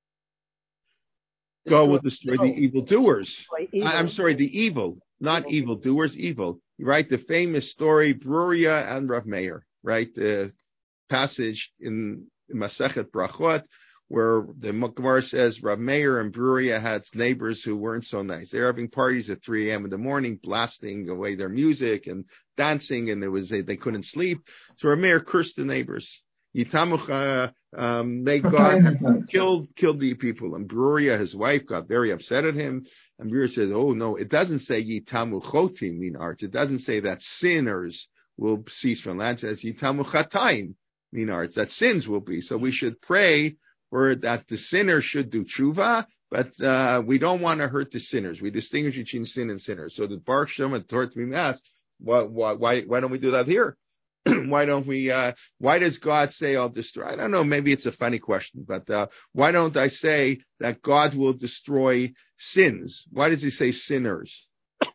God will destroy the evildoers. Evil. I'm sorry, the evil, not evil doers, evil. Right? The famous story, Bruria and Rav Meir, right? The passage in Masechet Brachot, where the Gemara says Rav Meir and Bruria had neighbors who weren't so nice. They were having parties at three a.m. in the morning, blasting away their music and dancing, and it was they, they couldn't sleep. So Rav Meir cursed the neighbors. Yitamuch, um, they God killed, killed the people. And Bruria, his wife, got very upset at him. And Bruria says, oh no, it doesn't say Yitamu chotim mean arts. It doesn't say that sinners will cease from land. It says Yitamu chataim mean arts, that sins will be. So we should pray for that the sinner should do tshuva, but, uh, we don't want to hurt the sinners. We distinguish between sin and sinners. So the Baruch Shem and Torah Tamim asked, why, why, why, why don't we do that here? Why don't we, uh, why does God say I'll destroy? I don't know, maybe it's a funny question, but, uh, why don't I say that God will destroy sins? Why does he say sinners?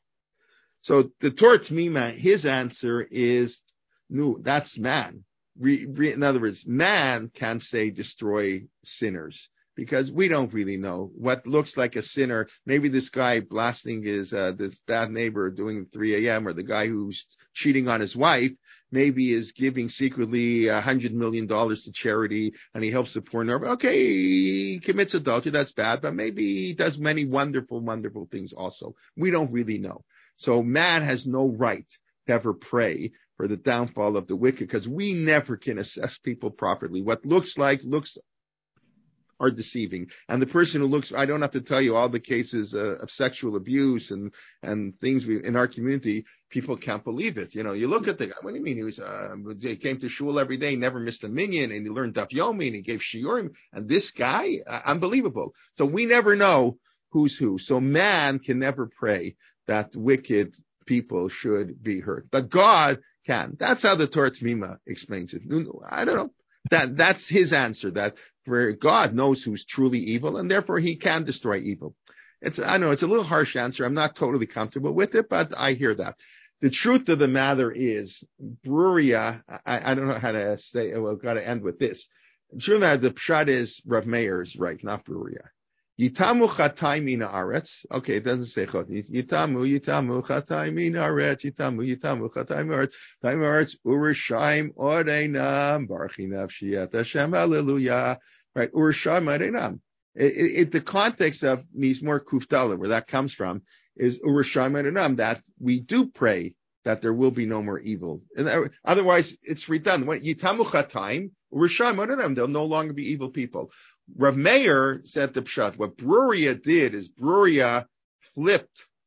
So the Torah Tamima, his answer is, no, that's man. Re, re, in other words, man can't say destroy sinners, because we don't really know what looks like a sinner. Maybe this guy blasting his, uh, this bad neighbor doing three a.m. or the guy who's cheating on his wife, maybe is giving secretly a hundred million dollars to charity and he helps the poor neighbor. Okay, he commits adultery. That's bad, but maybe he does many wonderful, wonderful things also. We don't really know. So man has no right to ever pray for the downfall of the wicked, because we never can assess people properly. What looks like looks are deceiving. And the person who looks, I don't have to tell you all the cases uh, of sexual abuse and, and things we, in our community, people can't believe it. You know, you look at the guy, what do you mean? He was, uh, he came to shul every day, never missed a minyan, and he learned daf yomi, and he gave shiurim. And this guy, uh, unbelievable. So we never know who's who. So man can never pray that wicked people should be hurt. But God can. That's how the Torah Tamima explains it. I don't know. That, that's his answer, that where God knows who's truly evil, and therefore he can destroy evil. It's, I know it's a little harsh answer. I'm not totally comfortable with it, but I hear that. The truth of the matter is, Bruria, I, I don't know how to say it. Well, I've got to end with this. The truth of the matter, the pshat is Rav Meir is right, not Bruria. Yitamu chatay min haaretz. Okay, it doesn't say chot. Yitamu, yitamu chatay min haaretz. Yitamu, yitamu chatay min haaretz. Chatay min haaretz. Urushaim odeinam. Baruchi nafshi et Hashem. Hallelujah. Right. Urushaim odeinam. It, the context of Mizmor Kuftala, where that comes from, is Urushaim odeinam, that we do pray that there will be no more evil. And otherwise, it's redundant. Yitamu chatayim. Urushaim odeinam. There'll no longer be evil people. Rav Meir said the pshat. What Bruria did is Bruria flipped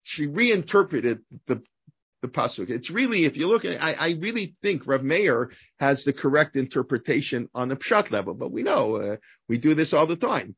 she reinterpreted the the pasuk. It's really, if you look at it, I, I really think Rav Meir has the correct interpretation on the pshat level, but we know uh, we do this all the time.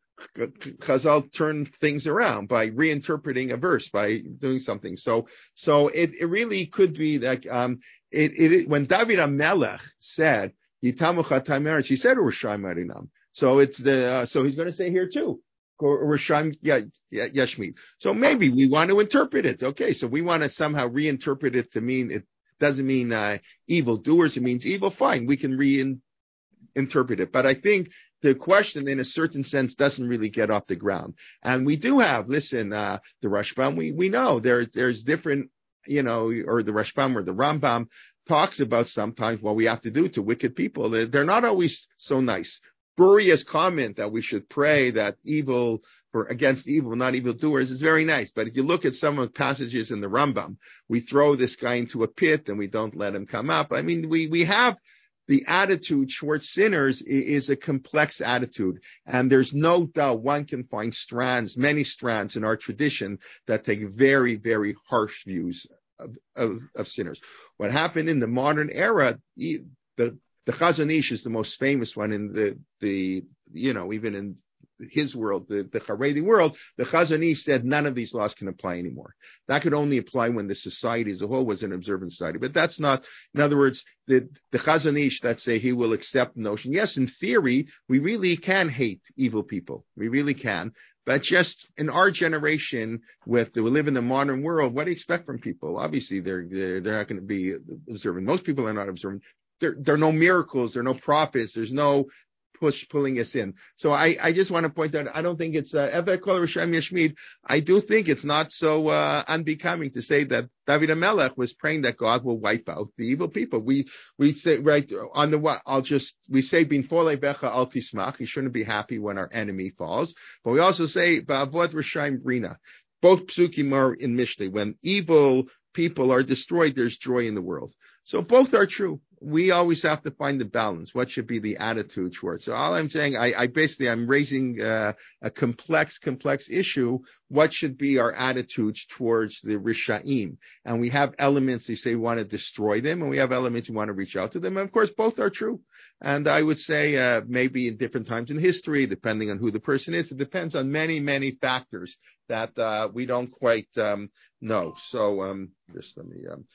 Chazal turn things around by reinterpreting a verse, by doing something. So, so it, it really could be that um, it, it when David HaMelech said Yitamu Chatam Eretz, he said Urushalayim Marinam. So it's the uh, so he's going to say here too. Urushalayim Yashmid. So maybe we want to interpret it. Okay, so we want to somehow reinterpret it to mean it doesn't mean uh, evil doers. It means evil. Fine, we can reinterpret it. But I think the question, in a certain sense, doesn't really get off the ground. And we do have, listen, uh, the Rashbam. We we know there there's different, you know, or the Rashbam or the Rambam talks about sometimes what we have to do to wicked people. They're, they're not always so nice. Buria's comment that we should pray that evil for against evil, not evildoers, is very nice. But if you look at some of the passages in the Rambam, we throw this guy into a pit and we don't let him come up. I mean, we we have the attitude towards sinners is a complex attitude, and there's no doubt one can find strands, many strands in our tradition that take very, very harsh views of, of, of sinners. What happened in the modern era, the The Chazon Ish is the most famous one in the, the you know, even in his world, the, the Haredi world. The Chazon Ish said none of these laws can apply anymore. That could only apply when the society as a whole was an observant society. But that's not, in other words, the, the Chazon Ish that say he will accept the notion. Yes, in theory, we really can hate evil people. We really can. But just in our generation, with we live in the modern world, what do you expect from people? Obviously, they're, they're, they're not going to be observant. Most people are not observant. There, there are no miracles, there are no prophets, there's no push pulling us in. So I, I just want to point out, I don't think it's Eved Kol Rishayim Yashmid. I do think it's not so uh, unbecoming to say that David HaMelech was praying that God will wipe out the evil people. We we say right on the what I'll just we say Bin Folei Becha Al Tismach. You shouldn't be happy when our enemy falls. But we also say Ba'avot Rishayim Rina. Both psukim are in Mishlei. When evil people are destroyed, there's joy in the world. So both are true. We always have to find the balance. What should be the attitude towards? So all I'm saying, I, I basically, I'm raising uh, a complex, complex issue. What should be our attitudes towards the Rishaim? And we have elements, they say we want to destroy them, and we have elements we want to reach out to them. And of course, both are true. And I would say uh, maybe in different times in history, depending on who the person is, it depends on many, many factors that uh, we don't quite um, know. So um, just let me... Um,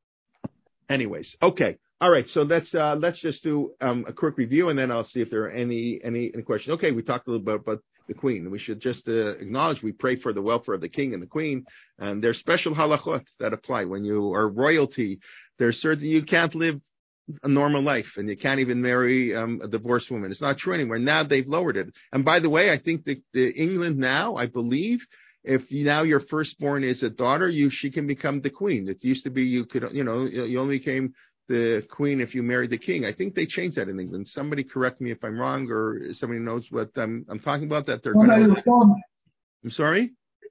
Anyways, okay. All right. So let's, uh, let's just do, um, a quick review, and then I'll see if there are any, any, any questions. Okay. We talked a little bit about the queen. We should just, uh, acknowledge we pray for the welfare of the king and the queen, and there's special halachot that apply when you are royalty. There's certain, you can't live a normal life, and you can't even marry, um, a divorced woman. It's not true anymore. Now they've lowered it. And by the way, I think that the England now, I believe, if you, now your firstborn is a daughter, you she can become the queen. It used to be you could, you know, you only became the queen if you married the king. I think they changed that in England. Somebody correct me if I'm wrong, or somebody knows what I'm, I'm talking about. That they're going to. I'm sorry.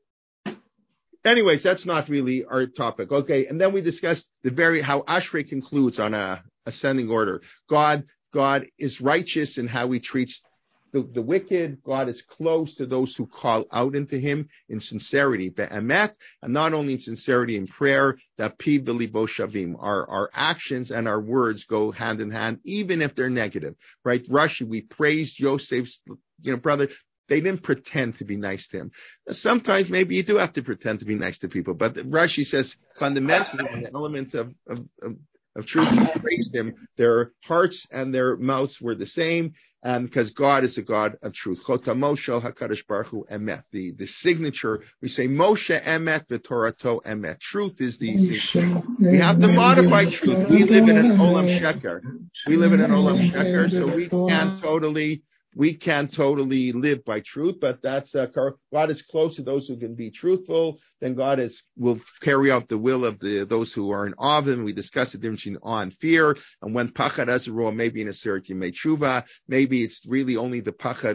Anyways, that's not really our topic. Okay, and then we discussed the very how Ashrei concludes on a ascending order. God, God is righteous in how He treats The, the wicked. God is close to those who call out into Him in sincerity, be'emet, and not only in sincerity in prayer, that piv v'libo shavim. Our, our actions and our words go hand in hand, even if they're negative, right? Rashi, we praised Yosef's, you know, brother. They didn't pretend to be nice to him. Sometimes maybe you do have to pretend to be nice to people, but Rashi says fundamentally an element of, of, of of truth, he praised him. Their hearts and their mouths were the same, and because God is a God of truth. Chota Moshe HaKadosh Baruch Hu Emet. The, the signature, we say Moshe Emet v'Torato Emet. Truth is the signature. We have to modify truth. We live in an Olam Sheker. We live in an Olam Sheker, so we can't totally, we can't totally live by truth, but that's, uh, God is close to those who can be truthful. Then God is, will carry out the will of the, those who are in awe of Him. We discussed the difference between awe and fear. And when pachad azaro, maybe in a serit you made tshuva, maybe it's really only the pachad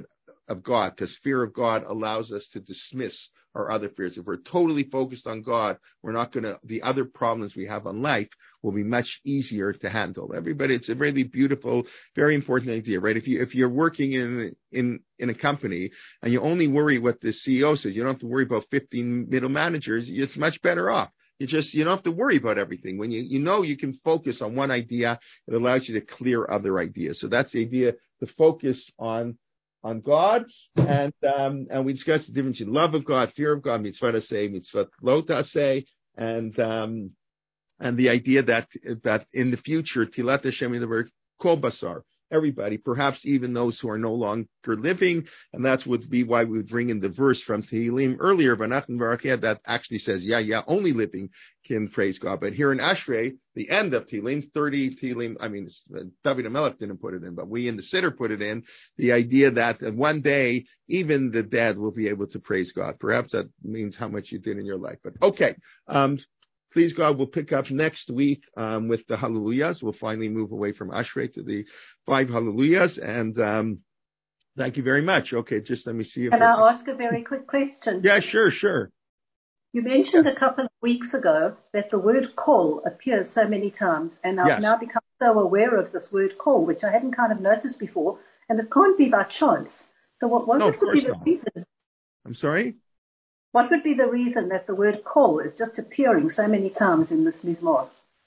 of God, because fear of God allows us to dismiss our other fears. If we're totally focused on God, we're not going to, the other problems we have on life will be much easier to handle. Everybody, it's a really beautiful, very important idea, right? If you, if you're working in, in, in a company and you only worry what the C E O says, you don't have to worry about fifteen middle managers, it's much better off. You just, you don't have to worry about everything. When you, you know, you can focus on one idea, it allows you to clear other ideas. So that's the idea, to focus on, on God. And, um, and we discussed the difference in love of God, fear of God, mitzvah taseh, mitzvah lo taseh, and, um, and the idea that, that in the future, Tilat Hashem in the word kol basar, everybody, perhaps even those who are no longer living. And that would be why we would bring in the verse from Tehillim earlier, Vanatan Barakeh, that actually says, yeah, yeah, only living can praise God. But here in Ashrei, the end of Tehillim, thirty Tehillim, I mean, David HaMelech didn't put it in, but we in the Siddur put it in, the idea that one day, even the dead will be able to praise God. Perhaps that means how much you did in your life. But okay, um, please God, we'll pick up next week um, with the Hallelujahs. We'll finally move away from Ashrei to the five Hallelujahs. And um, thank you very much. Okay, just let me see if... Can I ask a very quick question? Yeah, sure, sure. You mentioned yeah. a couple of weeks ago that the word call appears so many times, and I've yes. now become so aware of this word call, which I hadn't kind of noticed before, and it can't be by chance. So what, what no, would of course be the not. reason? I'm sorry? What would be the reason that the word call is just appearing so many times in this Mizmor?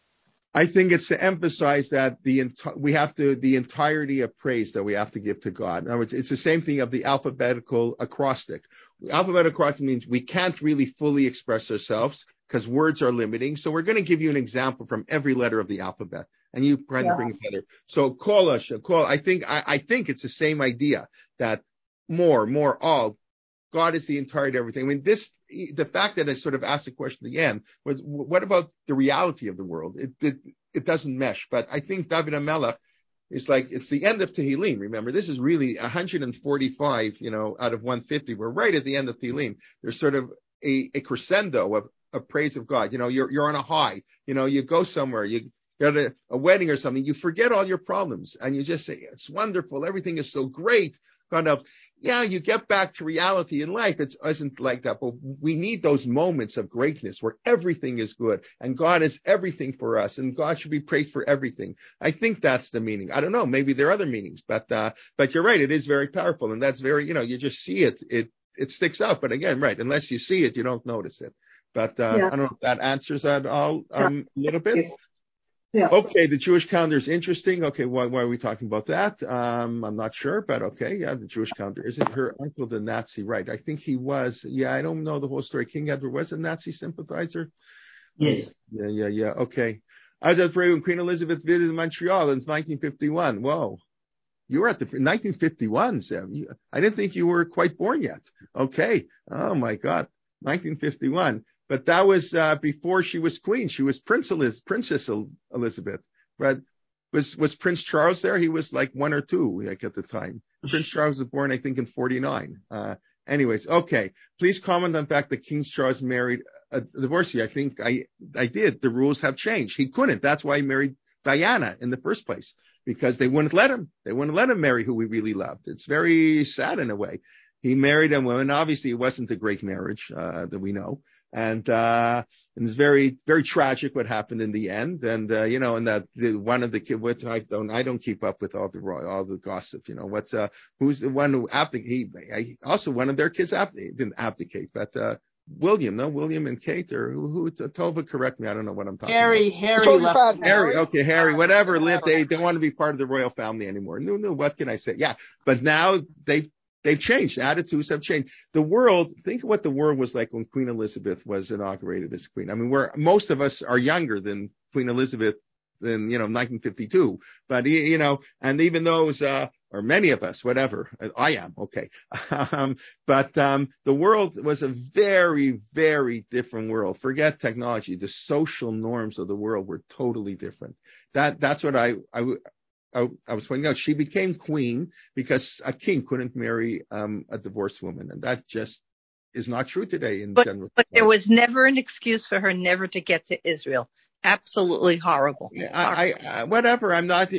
I think it's to emphasize that the enti- we have to, the entirety of praise that we have to give to God. In other words, it's the same thing of the alphabetical acrostic. Alphabetical acrostic means we can't really fully express ourselves because words are limiting. So we're going to give you an example from every letter of the alphabet, and you kind of Yeah. bring it together. So call us, call. I think, I, I think it's the same idea that more, more, all. God is the entirety of everything. I mean, this, the fact that I sort of asked the question at the end was, what about the reality of the world? It, it, it doesn't mesh. But I think David HaMelech is like, it's the end of Tehillim. Remember, this is really one hundred forty-five, you know, out of one hundred fifty. We're right at the end of Tehillim. There's sort of a, a crescendo of, of praise of God. You know, you're, you're on a high, you know, you go somewhere, you got a, a wedding or something, you forget all your problems and you just say, it's wonderful. Everything is so great. Kind of, yeah, you get back to reality in life. It isn't like that, but we need those moments of greatness where everything is good and God is everything for us and God should be praised for everything. I think that's the meaning. I don't know. Maybe there are other meanings, but, uh, but you're right. It is very powerful. And that's very, you know, you just see it. It, it sticks out. But again, right. Unless you see it, you don't notice it. But, uh, Yeah. I don't know if that answers that all, um, a little bit. Yeah. Okay, the Jewish calendar is interesting. Okay, why, why are we talking about that? Um, I'm not sure, but okay, yeah, the Jewish calendar. Isn't her uncle the Nazi, right? I think he was. Yeah, I don't know the whole story. King Edward was a Nazi sympathizer. Yes. Yeah, yeah, yeah. Okay. I was afraid when Queen Elizabeth visited Montreal in nineteen fifty-one. Whoa. You were at the nineteen fifty-one, Sam. You, I didn't think you were quite born yet. Okay. Oh my God. nineteen fifty-one. But that was uh, before she was queen. She was Prince Eliz- Princess Elizabeth. But was was Prince Charles there? He was like one or two, like at the time. Prince Charles was born, I think, in forty-nine. Uh, anyways, okay. Please comment on the fact that King Charles married a divorcee. I think I I did. The rules have changed. He couldn't. That's why he married Diana in the first place, because they wouldn't let him. They wouldn't let him marry who he really loved. It's very sad in a way. He married a woman. Obviously, it wasn't a great marriage uh, that we know. And, uh, and it's very, very tragic what happened in the end. And, uh, you know, and that the, one of the kids, which I don't, I don't keep up with all the, all the gossip, you know, what's, uh, who's the one who abdicated, he, also one of their kids abdicated, didn't abdicate, but, uh, William, no, William and Kate, or who, who, Tova, correct me, I don't know what I'm talking Harry, about. Harry left. Harry, okay, Harry, whatever, lived, they don't want to be part of the royal family anymore. No, no, what can I say? Yeah, but now they've, They've changed. Attitudes have changed. The world, think of what the world was like when Queen Elizabeth was inaugurated as queen. I mean, we're, most of us are younger than Queen Elizabeth than, you know, nineteen fifty-two. But, you know, and even those, uh, or many of us, whatever, I am, okay. Um, but, um, the world was a very, very different world. Forget technology. The social norms of the world were totally different. That, that's what I, I, I, I was pointing out. She became queen because a king couldn't marry um, a divorced woman, and that just is not true today in but, general. But there was never an excuse for her never to get to Israel. Absolutely horrible. I, I, I whatever. I'm not. I,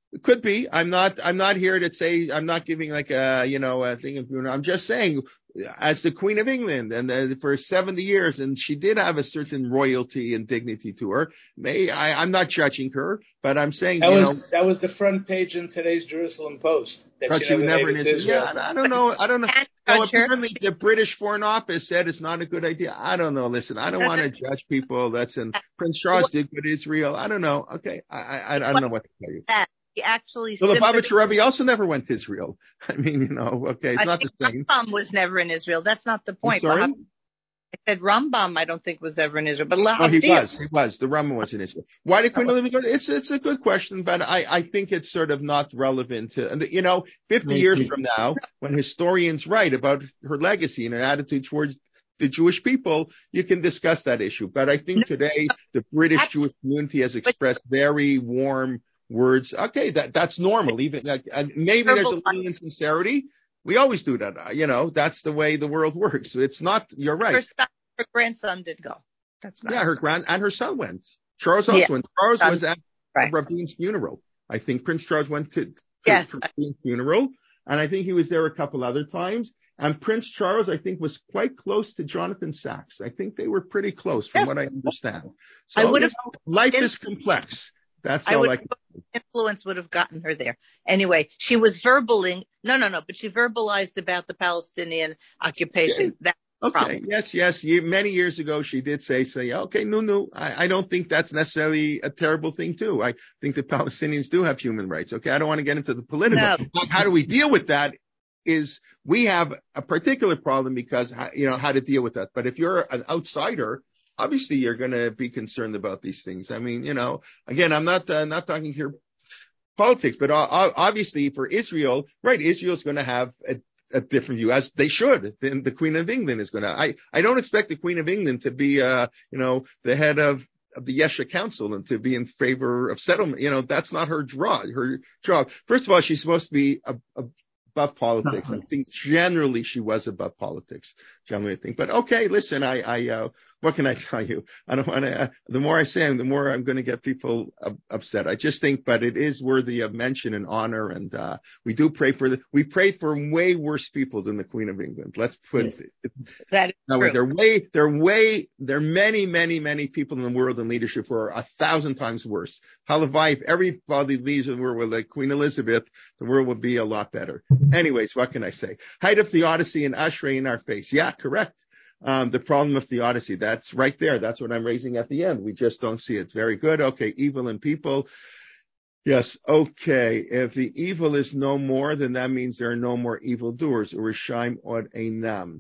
It could be. I'm not. I'm not here to say. I'm not giving like a you know a thing of. I'm just saying, as the Queen of England, and uh, for seventy years, and she did have a certain royalty and dignity to her. May I? I'm not judging her, but I'm saying that you was know that was the front page in today's Jerusalem Post. That but she she was never never made in it to Israel. Israel. Yeah, I don't know. I don't know. Can't Well, judge her. apparently the British Foreign Office said it's not a good idea. I don't know. Listen, I don't want to judge people. That's in Prince Charles did good Israel. I don't know. Okay, I I, I don't know what to tell you. That he actually The Lubavitcher sympathized. Rebbe also never went to Israel. I mean, you know, okay, it's I not think the same. Rambam was never in Israel. That's not the I'm point. sorry? Lahab- I said Rambam. I don't think was ever in Israel, but No, he Lahavdil. was. He was. The Rambam was in Israel. Why did Queen Elizabeth go? It's it's a good question, but I, I think it's sort of not relevant to, and you know, fifty years from now, when historians write about her legacy and her attitude towards the Jewish people, you can discuss that issue. But I think No, today the British actually, Jewish community has but expressed very warm words. Okay, that that's normal. Even like, and maybe there's a verbal- little insincerity. We always do that. uh, You know, that's the way the world works. It's not. You're right. her, son, her grandson did go. That's nice. Yeah, her grand and her son went. Charles Yeah. also went. Charles Um, was at right. Rabin's funeral. I think Prince Charles went to, to Yes. Rabin's funeral, and I think he was there a couple other times. And Prince Charles, I think, was quite close to Jonathan Sachs. I think they were pretty close, from Yes. what I understand. I So would you have. know, life is complex. That's I all would. I can. Influence would have gotten her there. Anyway, she was verbaling. No, no, no. But she verbalized about the Palestinian occupation. Okay. That's the Okay. problem. Yes, yes. You, many years ago, she did say, say, okay, no, no. I, I don't think that's necessarily a terrible thing, too. I think the Palestinians do have human rights. Okay. I don't want to get into the political. No. How do we deal with that? Is we have a particular problem because, you know, how to deal with that. But if you're an outsider, obviously you're going to be concerned about these things. I mean, you know, again, I'm not, uh, not talking here politics, but uh, obviously for Israel, right, Israel's going to have a, a different view, as they should, than the Queen of England is going to. I, I don't expect the Queen of England to be, uh, you know, the head of, of the Yesha Council and to be in favor of settlement. You know, that's not her draw, her job. First of all, she's supposed to be a, a above politics. I think generally she was above politics. Generally, I think. But okay, listen, I, I, uh, what can I tell you? I don't want to. Uh, the more I say, the more I'm going to get people uh, upset. I just think, but it is worthy of mention and honor, and uh, we do pray for the. We pray for way worse people than the Queen of England. Let's put yes. it. That is no, true. They're way. They're way. There are many, many, many people in the world in leadership who are a thousand times worse. Halavai, if everybody leaves the world with like Queen Elizabeth, the world would be a lot better. Anyways, what can I say? Height of Theodicy and Ashrei in our face. Yeah, correct. Um, the problem of theodicy, that's right there. That's what I'm raising at the end. We just don't see it. Very good. Okay. Evil in people. Yes. Okay. If the evil is no more, then that means there are no more evildoers. Urishaim od einam.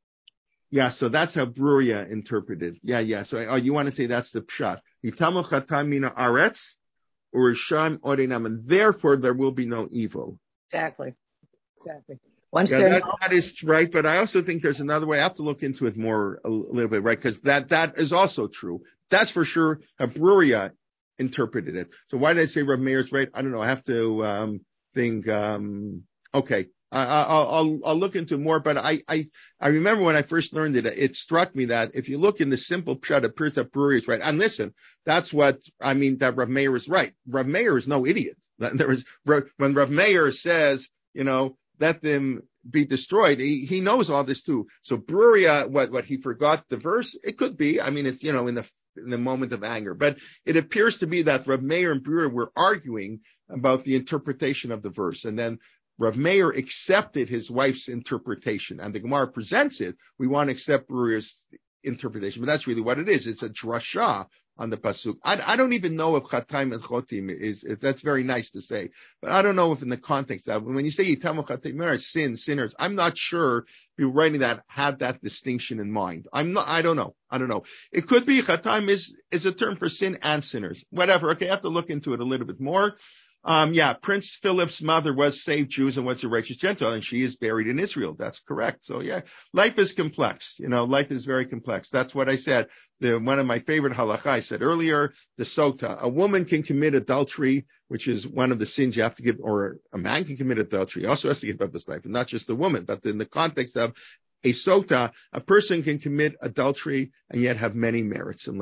Yeah. So that's how Bruria interpreted. Yeah. Yeah. So, oh, you want to say that's the pshat. Yitamu chatam mina aretz, urishaim od einam. And therefore there will be no evil. Exactly. Exactly. Once yeah, they're that, that is right, but I also think there's another way. I have to look into it more a little bit, right? Because that that is also true. That's for sure. How Bruria interpreted it. So why did I say Rav Meir's right? I don't know. I have to um, think. Um, okay, I, I, I'll I'll look into more. But I I I remember when I first learned it, it struck me that if you look in the simple pshat, it appears that Bruria is right. And listen, that's what I mean. That Rav Meir is right. Rav Meir is no idiot. There is when Rav Meir says, you know, let them be destroyed. He, he knows all this too. So Bruria, what, what he forgot the verse, it could be. I mean, it's, you know, in the, in the moment of anger, but it appears to be that Rav Meir and Bruria were arguing about the interpretation of the verse. And then Rav Meir accepted his wife's interpretation, and the Gemara presents it. We want to accept Bruria's interpretation, but that's really what it is. It's a drasha on the pasuk. I, I don't even know if Chataim and Chotim is, is, that's very nice to say, but I don't know if in the context of when you say Yitamu Chatim, sin, sinners, I'm not sure if you're writing that had that distinction in mind. I'm not, I don't know. I don't know. It could be Chataim is, is a term for sin and sinners. Whatever. Okay. I have to look into it a little bit more. Um, yeah, Prince Philip's mother was saved Jews and was a righteous Gentile, and she is buried in Israel. That's correct. So yeah, life is complex. You know, life is very complex. That's what I said. The, one of my favorite halakha I said earlier, the sota. A woman can commit adultery, which is one of the sins you have to give, or a man can commit adultery. He also has to give up his life, and not just a woman, but in the context of a sota, a person can commit adultery and yet have many merits in life.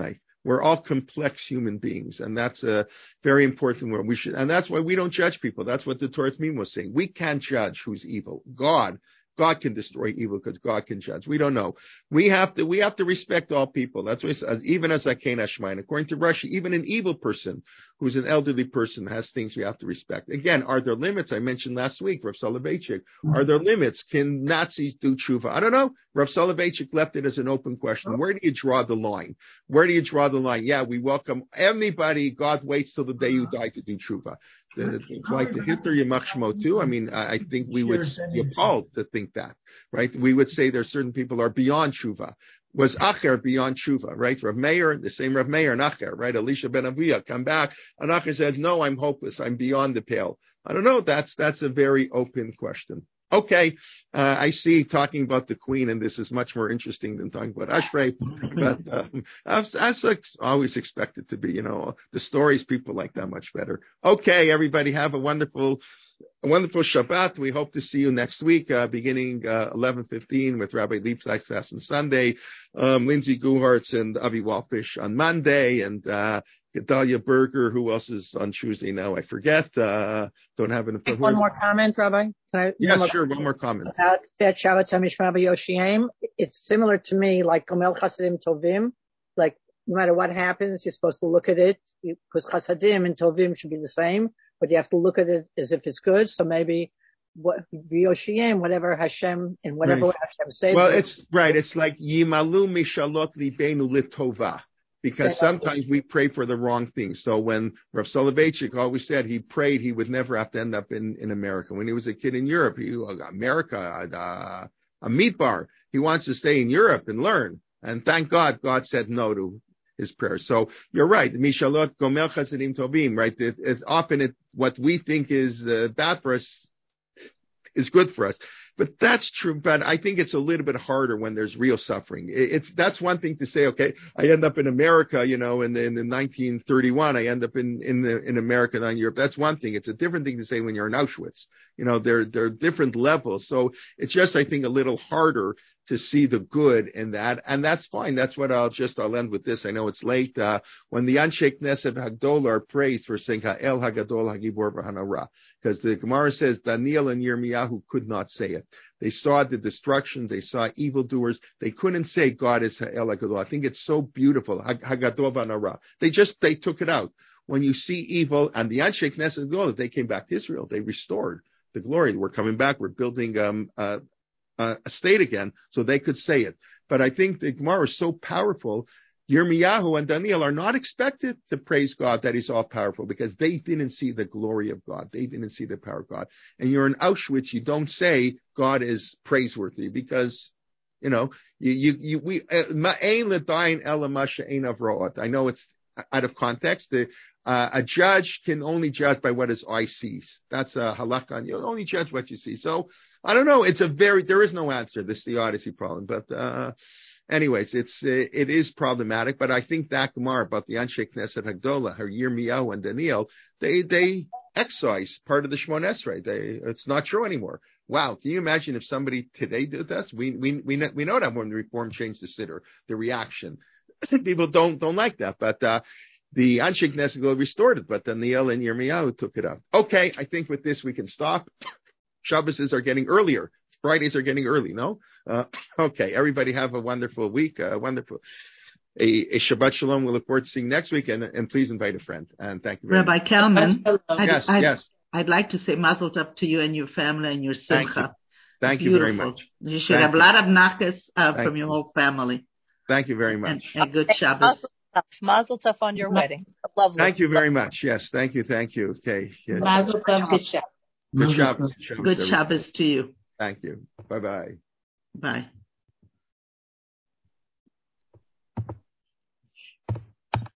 We're all complex human beings, and that's a very important word. We should, and that's why we don't judge people. That's what the Torah Mim was saying. We can't judge who's evil. God. God can destroy evil because God can judge. We don't know. We have to, we have to respect all people. That's what he says, even as Zaken Hashmain. According to Rashi, even an evil person who's an elderly person has things we have to respect. Again, are there limits? I mentioned last week, Rav Soloveitchik. Are there limits? Can Nazis do tshuva? I don't know. Rav Soloveitchik left it as an open question. Where do you draw the line? Where do you draw the line? Yeah, we welcome anybody. God waits till the day you die to do tshuva. The, like the Hitler Yamach Shmo too. I mean, I, I think we would be appalled to think that, right? We would say there's certain people are beyond tshuva. Was Acher beyond tshuva, right? Rav Meir, the same Rav Meir and Acher, right? Elisha ben Aviyah come back, and Acher says, "No, I'm hopeless. I'm beyond the pale." I don't know. That's that's a very open question. Okay, uh, I see talking about the Queen, and this is much more interesting than talking about Ashrei, but um, as, as I always expect it to be, you know, the stories people like that much better. Okay, everybody have a wonderful, a wonderful Shabbat. We hope to see you next week, uh, beginning uh, eleven fifteen with Rabbi Leipzig's class on Sunday, um, Lindsay Guhartz and Avi Walfish on Monday, and uh, Gedalia Berger. Who else is on Tuesday now? I forget. Uh, don't have an. One more comment, Rabbi. Can I, yeah, one sure. More one more comment. About that Shabbat Hamishma B'Yoshiem. It's similar to me, like Gomel Chasadim Tovim. Like no matter what happens, you're supposed to look at it because Chasadim and Tovim should be the same, but you have to look at it as if it's good. So maybe what B'Yoshiem, whatever Hashem in whatever right. way Hashem saves. Well, it. it's right. It's like Yimalu Mishalot Libenu Litova. Because sometimes we pray for the wrong things. So when Rav Soloveitchik always said he prayed he would never have to end up in, in America. When he was a kid in Europe, he, America, uh, a meat bar, he wants to stay in Europe and learn. And thank God, God said no to his prayer. So you're right. Mishalot Gomel Chasadim Tovim, right? It, it's often it, what we think is uh, bad for us is good for us. But that's true. But I think it's a little bit harder when there's real suffering. It's, that's one thing to say, okay, I end up in America, you know, in, in, in nineteen thirty-one, I end up in, in the, in America, not in Europe. That's one thing. It's a different thing to say when you're in Auschwitz. You know, there, there are different levels. So it's just, I think, a little harder to see the good in that. And that's fine. That's what I'll just, I'll end with this. I know it's late. Uh, when the Anshe Knesset Hagdolah are praised for saying Ha'el Hagadol Hagibor V'Hanara, because the Gemara says Daniel and Yirmiyahu could not say it. They saw the destruction. They saw evildoers. They couldn't say God is Ha'el Hagadol. I think it's so beautiful. Hagadol V'Hanara. They just, they took it out. When you see evil, and the Anshe Knesset Hagdolah, they came back to Israel. They restored the glory. We're coming back. We're building, um, uh, Uh, a state again, so they could say it. But I think the Gemara is so powerful. Yirmiyahu and Daniel are not expected to praise God that he's all powerful because they didn't see the glory of God. They didn't see the power of God. And you're in Auschwitz, you don't say God is praiseworthy because, you know, you, you, you we, I know it's out of context. The, uh, a judge can only judge by what his eye sees. That's a halakha. You only judge what you see. So I don't know. It's a very, there is no answer. This is the Odyssey problem. But, uh, anyways, it's, uh, it is problematic. But I think that Gemara about the Anshe Knesset Hagdolah, her Yirmiyahu and Daniel, they, they excise part of the Shmon Esrei. They, it's not true anymore. Wow. Can you imagine if somebody today did this? We, we, we know, we know that when the Reform changed the Siddur, the reaction. People don't, don't like that. But, uh, the Anshe Knesset restored it, but Daniel and Yirmiyahu took it out. Okay. I think with this we can stop. Shabbos are getting earlier. Fridays are getting early, no? Uh, okay. Everybody have a wonderful week. Uh, wonderful. A, a Shabbat Shalom. We look forward to seeing next week, and, and please invite a friend. And thank you very Rabbi much. Kalman. I'd, Yes, I'd, yes. I'd like to say mazel tov to you and your family and your simcha. Thank you. Thank you Beautiful. very much. You should Thank have a you. lot of nachas uh, from you. your whole family. Thank you very And, much. and good Shabbos. Mazel tov on your wedding. Lovely. Thank you very much. Yes. Thank you. Thank you. Okay. Yes. Mazel tov, good Shabbos. Good Shabbos. Good Shabbos to you. Thank you. Bye-bye. Bye.